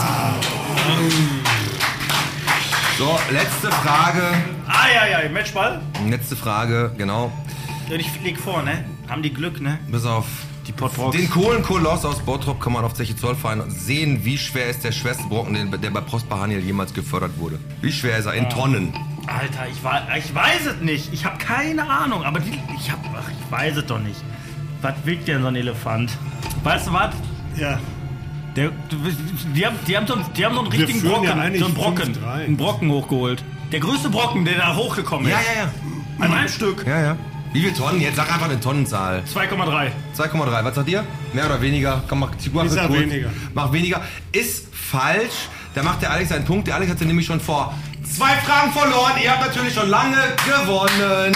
So, letzte Frage. Matchball. Letzte Frage, genau. Ich leg vor, ne? Haben die Glück, ne? Bis auf die Pottrocks. Den Kohlenkoloss aus Bottrop kann man auf Zeche Zollverein sehen, wie schwer ist der schwerste Brocken, der bei Prosper Haniel jemals gefördert wurde. Wie schwer ist er? In Tonnen. Alter, ich weiß es nicht. Ich habe keine Ahnung. Aber ich weiß es doch nicht. Was wiegt denn so ein Elefant? Weißt du was? Ja. Die haben so einen richtigen Brocken, ja so einen Brocken hochgeholt. Der größte Brocken, der da hochgekommen ist. Ja. An einem Stück. Ja. Wie viele Tonnen? Jetzt sag einfach eine Tonnenzahl. 2,3. 2,3. Was sagt ihr? Mehr oder weniger? Komm, weniger. Mach weniger. Ist falsch. Da macht der Alex einen Punkt. Der Alex hatte nämlich schon vor 2 Fragen verloren. Ihr habt natürlich schon lange gewonnen.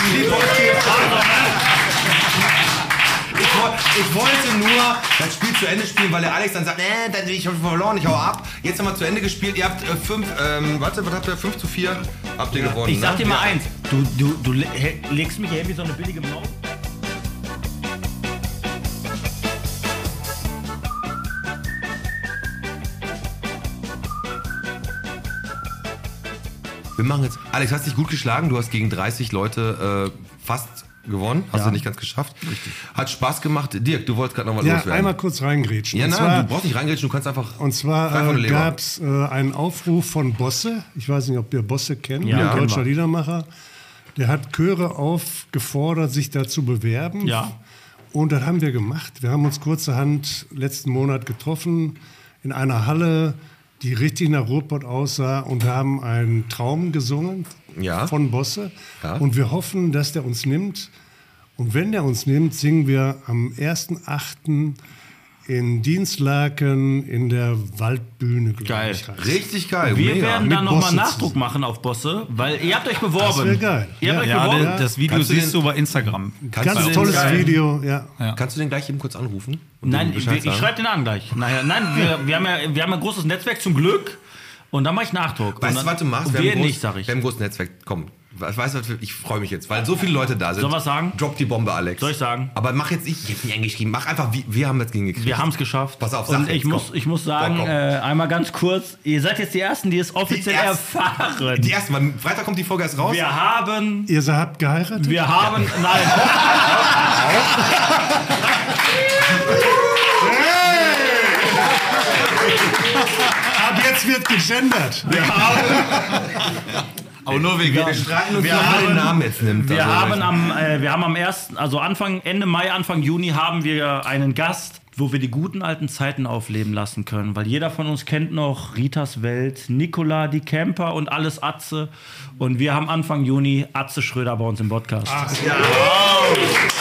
Ich wollte nur das Spiel zu Ende spielen, weil der Alex dann sagt, ich habe verloren, ich hau ab. Jetzt haben wir zu Ende gespielt. Ihr habt 5:4 habt ihr gewonnen. Ich sag dir mal eins. Du legst mich her wie so eine billige Maus. Wir machen jetzt. Alex, hast dich gut geschlagen. Du hast gegen 30 Leute fast gewonnen. Hast du nicht ganz geschafft. Richtig. Hat Spaß gemacht. Dirk, du wolltest gerade noch was loswerden. Ja, einmal kurz reingrätschen. Ja, nein, du brauchst nicht reingrätschen, du kannst einfach. Und zwar gab es einen Aufruf von Bosse. Ich weiß nicht, ob ihr Bosse kennt, ein deutscher Liedermacher. Der hat Chöre aufgefordert, sich da zu bewerben. Ja. Und das haben wir gemacht. Wir haben uns kurzerhand letzten Monat getroffen in einer Halle, die richtig nach Ruhrpott aussah, und haben einen Traum gesungen von Bosse. Ja. Und wir hoffen, dass der uns nimmt. Und wenn der uns nimmt, singen wir am 1.8. in Dienstlaken in der Waldbühne. Geil. Richtig geil. Wir mega. werden dann nochmal Nachdruck machen auf Bosse, weil ihr habt euch beworben. Das wäre geil. Ihr habt euch beworben. Das Video siehst du bei Instagram. Ganz tolles Video, ja. Kannst du den gleich eben kurz anrufen? Nein, ich schreibe den an gleich. Nein, wir haben ja ein großes Netzwerk zum Glück. Und dann mache ich Nachdruck. Weißt du, was du machst? Wir haben ein großes Netzwerk. Komm, weißt du, ich freue mich jetzt, weil so viele Leute da sind. Soll was sagen? Drop die Bombe, Alex. Soll ich sagen? Aber mach jetzt nicht, ich hab nicht eingeschrieben, mach einfach, wir haben das gekriegt. Wir haben es geschafft. Pass auf, und ich muss sagen, einmal ganz kurz, ihr seid jetzt die Ersten, die es offiziell erfahren. Die Ersten, weil Freitag kommt die Folge erst raus. Ihr habt geheiratet? Wir haben, nein. Ab jetzt wird gegendert. Aber nur wegen wir streiten uns den Namen jetzt nimmt. Wir haben am 1., also Ende Mai, Anfang Juni haben wir einen Gast, wo wir die guten alten Zeiten aufleben lassen können. Weil jeder von uns kennt noch Ritas Welt, Nicola, die Camper und alles Atze. Und wir haben Anfang Juni Atze Schröder bei uns im Podcast. Ach ja. Wow.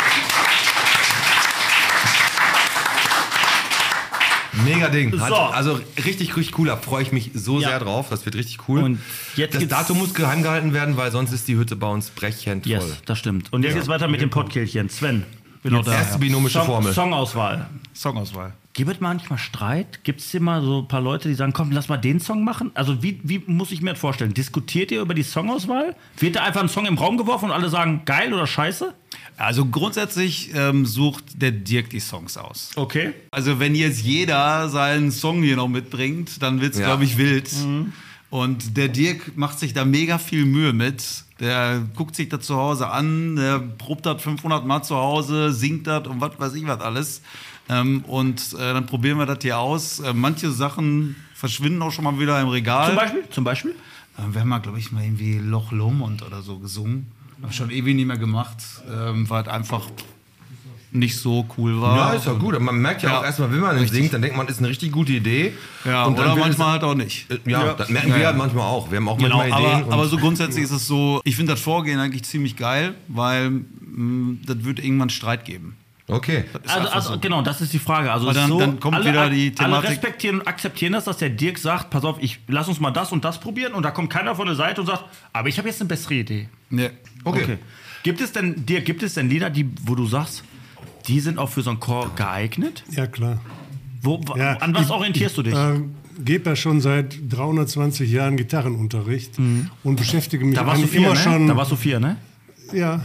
Mega Ding. Also richtig cooler. Freue ich mich so sehr drauf. Das wird richtig cool. Und jetzt das Datum muss geheim gehalten werden, weil sonst ist die Hütte bei uns brechend voll. Yes, das stimmt. Und jetzt geht's weiter mit dem Pottkehlchen. Sven. Erste binomische Formel. Songauswahl. Gibt es manchmal Streit? Gibt es immer so ein paar Leute, die sagen, komm, lass mal den Song machen? Also wie muss ich mir das vorstellen? Diskutiert ihr über die Songauswahl? Wird da einfach ein Song im Raum geworfen und alle sagen, geil oder scheiße? Also grundsätzlich sucht der Dirk die Songs aus. Okay. Also wenn jetzt jeder seinen Song hier noch mitbringt, dann wird's, glaube ich, wild. Mhm. Und der Dirk macht sich da mega viel Mühe mit. Der guckt sich das zu Hause an, der probt das 500 Mal zu Hause, singt das und was weiß ich was alles. Dann probieren wir das hier aus. Manche Sachen verschwinden auch schon mal wieder im Regal. Zum Beispiel? Wir haben mal, glaube ich, mal irgendwie Loch Lomond oder so gesungen. Hab schon ewig nicht mehr gemacht, weil es einfach nicht so cool war. Ja, ist ja gut. Man merkt ja auch erstmal, wenn man singt, dann denkt man, ist eine richtig gute Idee. Ja, und oder manchmal halt auch nicht. Das merken wir halt manchmal auch. Wir haben auch manchmal Ideen. Aber so grundsätzlich ist es so, ich finde das Vorgehen eigentlich ziemlich geil, weil das wird irgendwann Streit geben. Okay. Also genau, das ist die Frage. Also dann kommt wieder die Thematik. Alle respektieren und akzeptieren das, dass der Dirk sagt, pass auf, lass uns mal das und das probieren, und da kommt keiner von der Seite und sagt, aber ich habe jetzt eine bessere Idee. Nee. Okay. Gibt es denn Lieder, wo du sagst, die sind auch für so einen Chor geeignet? Ja, klar. An was orientierst du dich? gebe ja schon seit 320 Jahren Gitarrenunterricht und beschäftige mich da warst du 4, immer ne? schon. Da warst du 4, ne? Ja.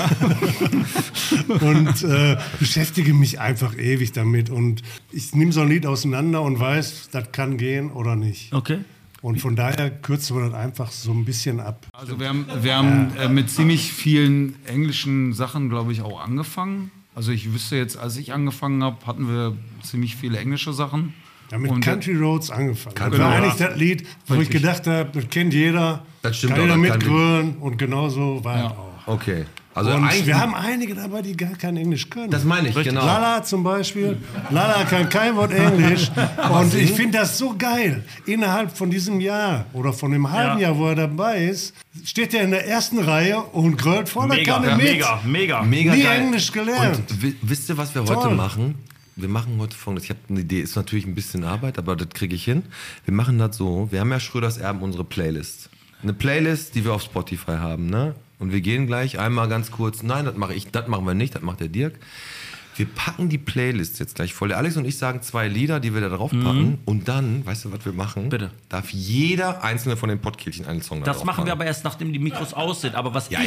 Und beschäftige mich einfach ewig damit. Und ich nehme so ein Lied auseinander und weiß, das kann gehen oder nicht. Okay. Und von daher kürzen wir das einfach so ein bisschen ab. Also wir haben mit ziemlich vielen englischen Sachen, glaube ich, auch angefangen. Also ich wüsste jetzt, als ich angefangen habe, hatten wir ziemlich viele englische Sachen. Ja, mit Country Roads angefangen. Das war eigentlich das Lied, wo ich gedacht habe, das kennt jeder, das stimmt, kann jeder mitgrölen und genauso war es auch. Okay. Also und wir haben einige dabei, die gar kein Englisch können. Das meine ich, genau. Lala zum Beispiel. Lala kann kein Wort Englisch. Und ich finde das so geil. Innerhalb von diesem Jahr oder von dem halben Jahr, wo er dabei ist, steht er in der ersten Reihe und grölt voller Kanne mit. Mega Nie geil. Englisch gelernt. Und wisst ihr, was wir heute machen? Wir machen heute Folgendes. Ich habe eine Idee, ist natürlich ein bisschen Arbeit, aber das kriege ich hin. Wir machen das so, wir haben ja Schröders Erben, unsere Playlist. Eine Playlist, die wir auf Spotify haben, ne? Und wir gehen gleich einmal ganz kurz, nein, das machen wir nicht, das macht der Dirk. Wir packen die Playlist jetzt gleich voll. Der Alex und ich sagen 2 Lieder, die wir da drauf packen. Und dann, weißt du, was wir machen? Bitte. Darf jeder einzelne von den Pottkehlchen einen Song da drauf Das machen wir aber erst, nachdem die Mikros aus sind. Aber was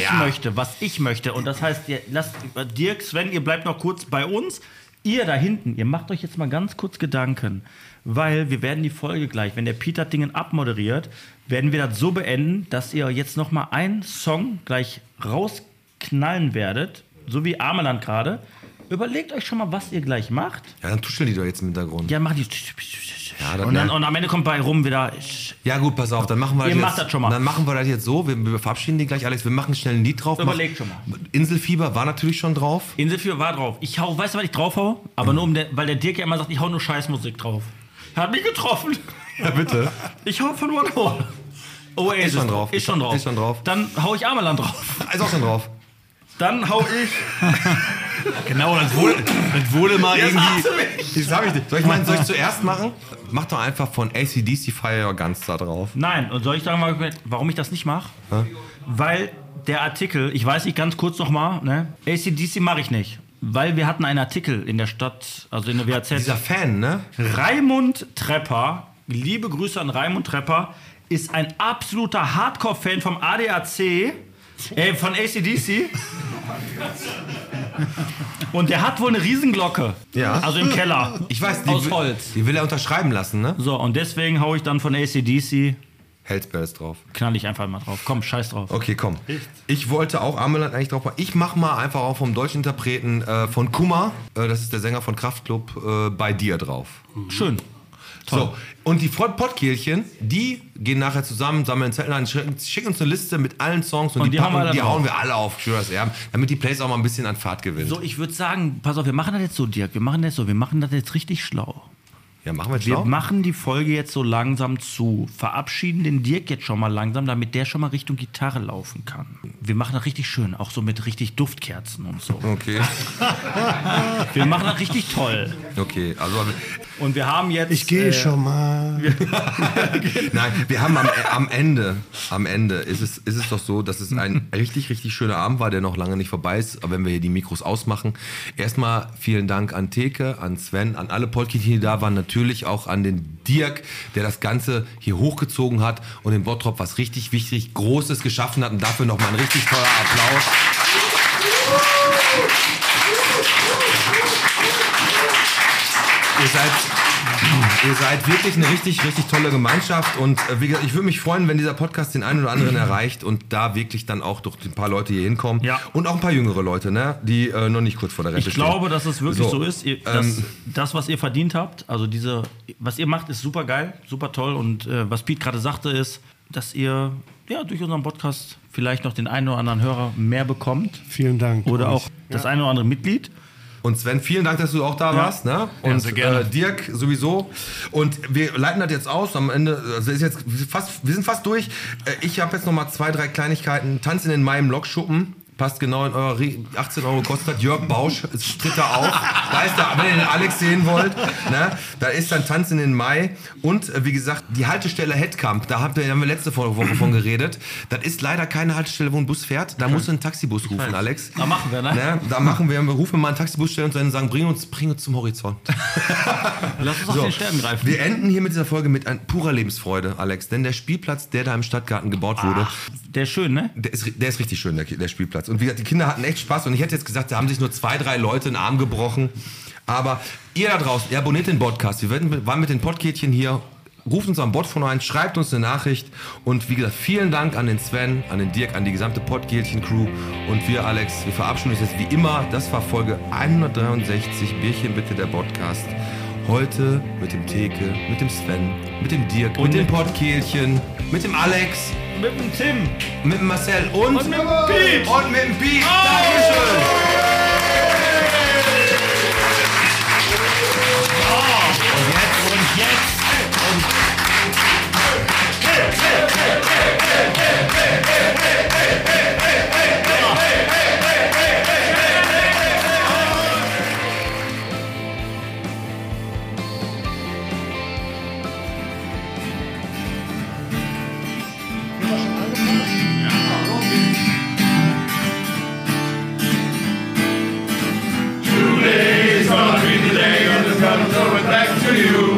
ich möchte, und das heißt, Dirk, Sven, ihr bleibt noch kurz bei uns. Ihr da hinten, ihr macht euch jetzt mal ganz kurz Gedanken, weil wir werden die Folge gleich, wenn der Peter Dingen abmoderiert, werden wir das so beenden, dass ihr jetzt noch mal einen Song gleich rausknallen werdet, so wie Ameland gerade. Überlegt euch schon mal, was ihr gleich macht. Ja, dann tuscheln die doch jetzt im Hintergrund. Ja, machen die. Ja, und am Ende kommt bei rum wieder. Ja gut, pass auf, dann machen wir Ihr macht das schon mal. Dann machen wir das jetzt so, wir verabschieden die gleich, Alex, wir machen schnell ein Lied drauf. Überlegt schon mal. Inselfieber war natürlich schon drauf. Inselfieber war drauf. Weißt du, was ich drauf hau? Aber nur weil der Dirk ja immer sagt, ich hau nur Scheißmusik drauf. Hat mich getroffen. Ja, bitte. Ich hau von One Hole. Oasis ist schon drauf. Ist schon drauf. Ist schon drauf. Dann hau ich Ameland drauf. Ist auch schon drauf. Dann hau ich. Genau, das wurde mal irgendwie. Das hab ich nicht. Soll ich zuerst machen? Mach doch einfach von AC/DC Fire Your Guns da drauf. Nein, und soll ich sagen, warum ich das nicht mache? Weil der Artikel, ich weiß nicht, ganz kurz nochmal, ne? AC/DC mache ich nicht. Weil wir hatten einen Artikel in der Stadt, also in der WAZ. Dieser Fan, ne? Raimund Trepper, liebe Grüße an Raimund Trepper, ist ein absoluter Hardcore-Fan vom ADAC, von AC/DC. Und der hat wohl eine Riesenglocke. Ja. Also im Keller. Ich weiß, aus Holz. Die will er unterschreiben lassen, ne? So, und deswegen hau ich dann von AC/DC. Hellspells drauf. Knall ich einfach mal drauf. Komm, scheiß drauf. Okay, komm. Ich wollte auch Ameland eigentlich drauf machen. Ich mach mal einfach auch vom deutschen Interpreten von Kummer, das ist der Sänger von Kraftklub, bei dir drauf. Schön. Toll. So, und die Pottkehlchen, die gehen nachher zusammen, sammeln Zettel ein, schicken uns eine Liste mit allen Songs und die hauen wir alle auf Schröders Erben, damit die Plays auch mal ein bisschen an Fahrt gewinnt. So, ich würde sagen, pass auf, wir machen das jetzt so, Dirk, wir machen das jetzt richtig schlau. Ja, machen wir Wir machen die Folge jetzt so langsam zu, verabschieden den Dirk jetzt schon mal langsam, damit der schon mal Richtung Gitarre laufen kann. Wir machen das richtig schön, auch so mit richtig Duftkerzen und so. Okay. Wir machen das richtig toll. Okay, also... Und wir haben jetzt... Ich gehe schon mal. Nein, wir haben am Ende ist es doch so, dass es ein richtig, richtig schöner Abend war, der noch lange nicht vorbei ist, aber wenn wir hier die Mikros ausmachen. Erstmal vielen Dank an Theke, an Sven, an alle Pottkehlchen, die da waren, natürlich auch an den Dirk, der das Ganze hier hochgezogen hat und in Bottrop was richtig wichtig, Großes geschaffen hat und dafür nochmal ein richtig toller Applaus. Ihr seid wirklich eine richtig, richtig tolle Gemeinschaft und wie gesagt, ich würde mich freuen, wenn dieser Podcast den einen oder anderen erreicht und da wirklich dann auch durch ein paar Leute hier hinkommen und auch ein paar jüngere Leute, ne, die noch nicht kurz vor der Rente stehen. Ich glaube, dass es wirklich so ist, das, was ihr verdient habt, also was ihr macht, ist super geil, super toll und was Piet gerade sagte ist, dass ihr durch unseren Podcast vielleicht noch den einen oder anderen Hörer mehr bekommt. Vielen Dank. Oder auch das eine oder andere Mitglied. Und Sven, vielen Dank, dass du auch da warst. Ne? Und sehr gerne. Dirk sowieso. Und wir leiten das jetzt aus. Am Ende, also wir sind fast durch. Ich habe jetzt noch mal 2, 3 Kleinigkeiten. Tanzen in meinem Lokschuppen. Passt genau in eure 18 € kostet. Jörg Bausch tritt da auf. Da ist wenn ihr den Alex sehen wollt, ne, da ist dann Tanz in den Mai. Und wie gesagt, die Haltestelle Hettkamp, da haben wir letzte Woche von geredet. Das ist leider keine Haltestelle, wo ein Bus fährt. Da musst du einen Taxibus rufen, Alex. Da machen wir, ne? Da machen wir rufen mal einen Taxibus stellen und sagen, bring uns zum Horizont. Lass uns auf den Sternen greifen. Wir enden hier mit dieser Folge mit purer Lebensfreude, Alex. Denn der Spielplatz, der da im Stadtgarten gebaut wurde, der ist schön, ne? Der ist richtig schön, der Spielplatz. Und wie gesagt, die Kinder hatten echt Spaß. Und ich hätte jetzt gesagt, da haben sich nur 2, 3 Leute den Arm gebrochen. Aber ihr da draußen, ihr abonniert den Podcast. Wir waren mit den Podkätchen hier. Ruft uns am Botphone ein, schreibt uns eine Nachricht. Und wie gesagt, vielen Dank an den Sven, an den Dirk, an die gesamte Podkätchen-Crew. Und wir, Alex, wir verabschieden uns jetzt wie immer. Das war Folge 163. Bierchen bitte, der Podcast. Heute mit dem Theke, mit dem Sven, mit dem Dirk, und mit dem Podkätchen, mit dem Alex. Mit dem Tim. Mit dem Marcel und mit dem Piet. Und mit dem Piet. Dankeschön. Und jetzt. Today's gonna be the day I'm just gonna throw it back to you.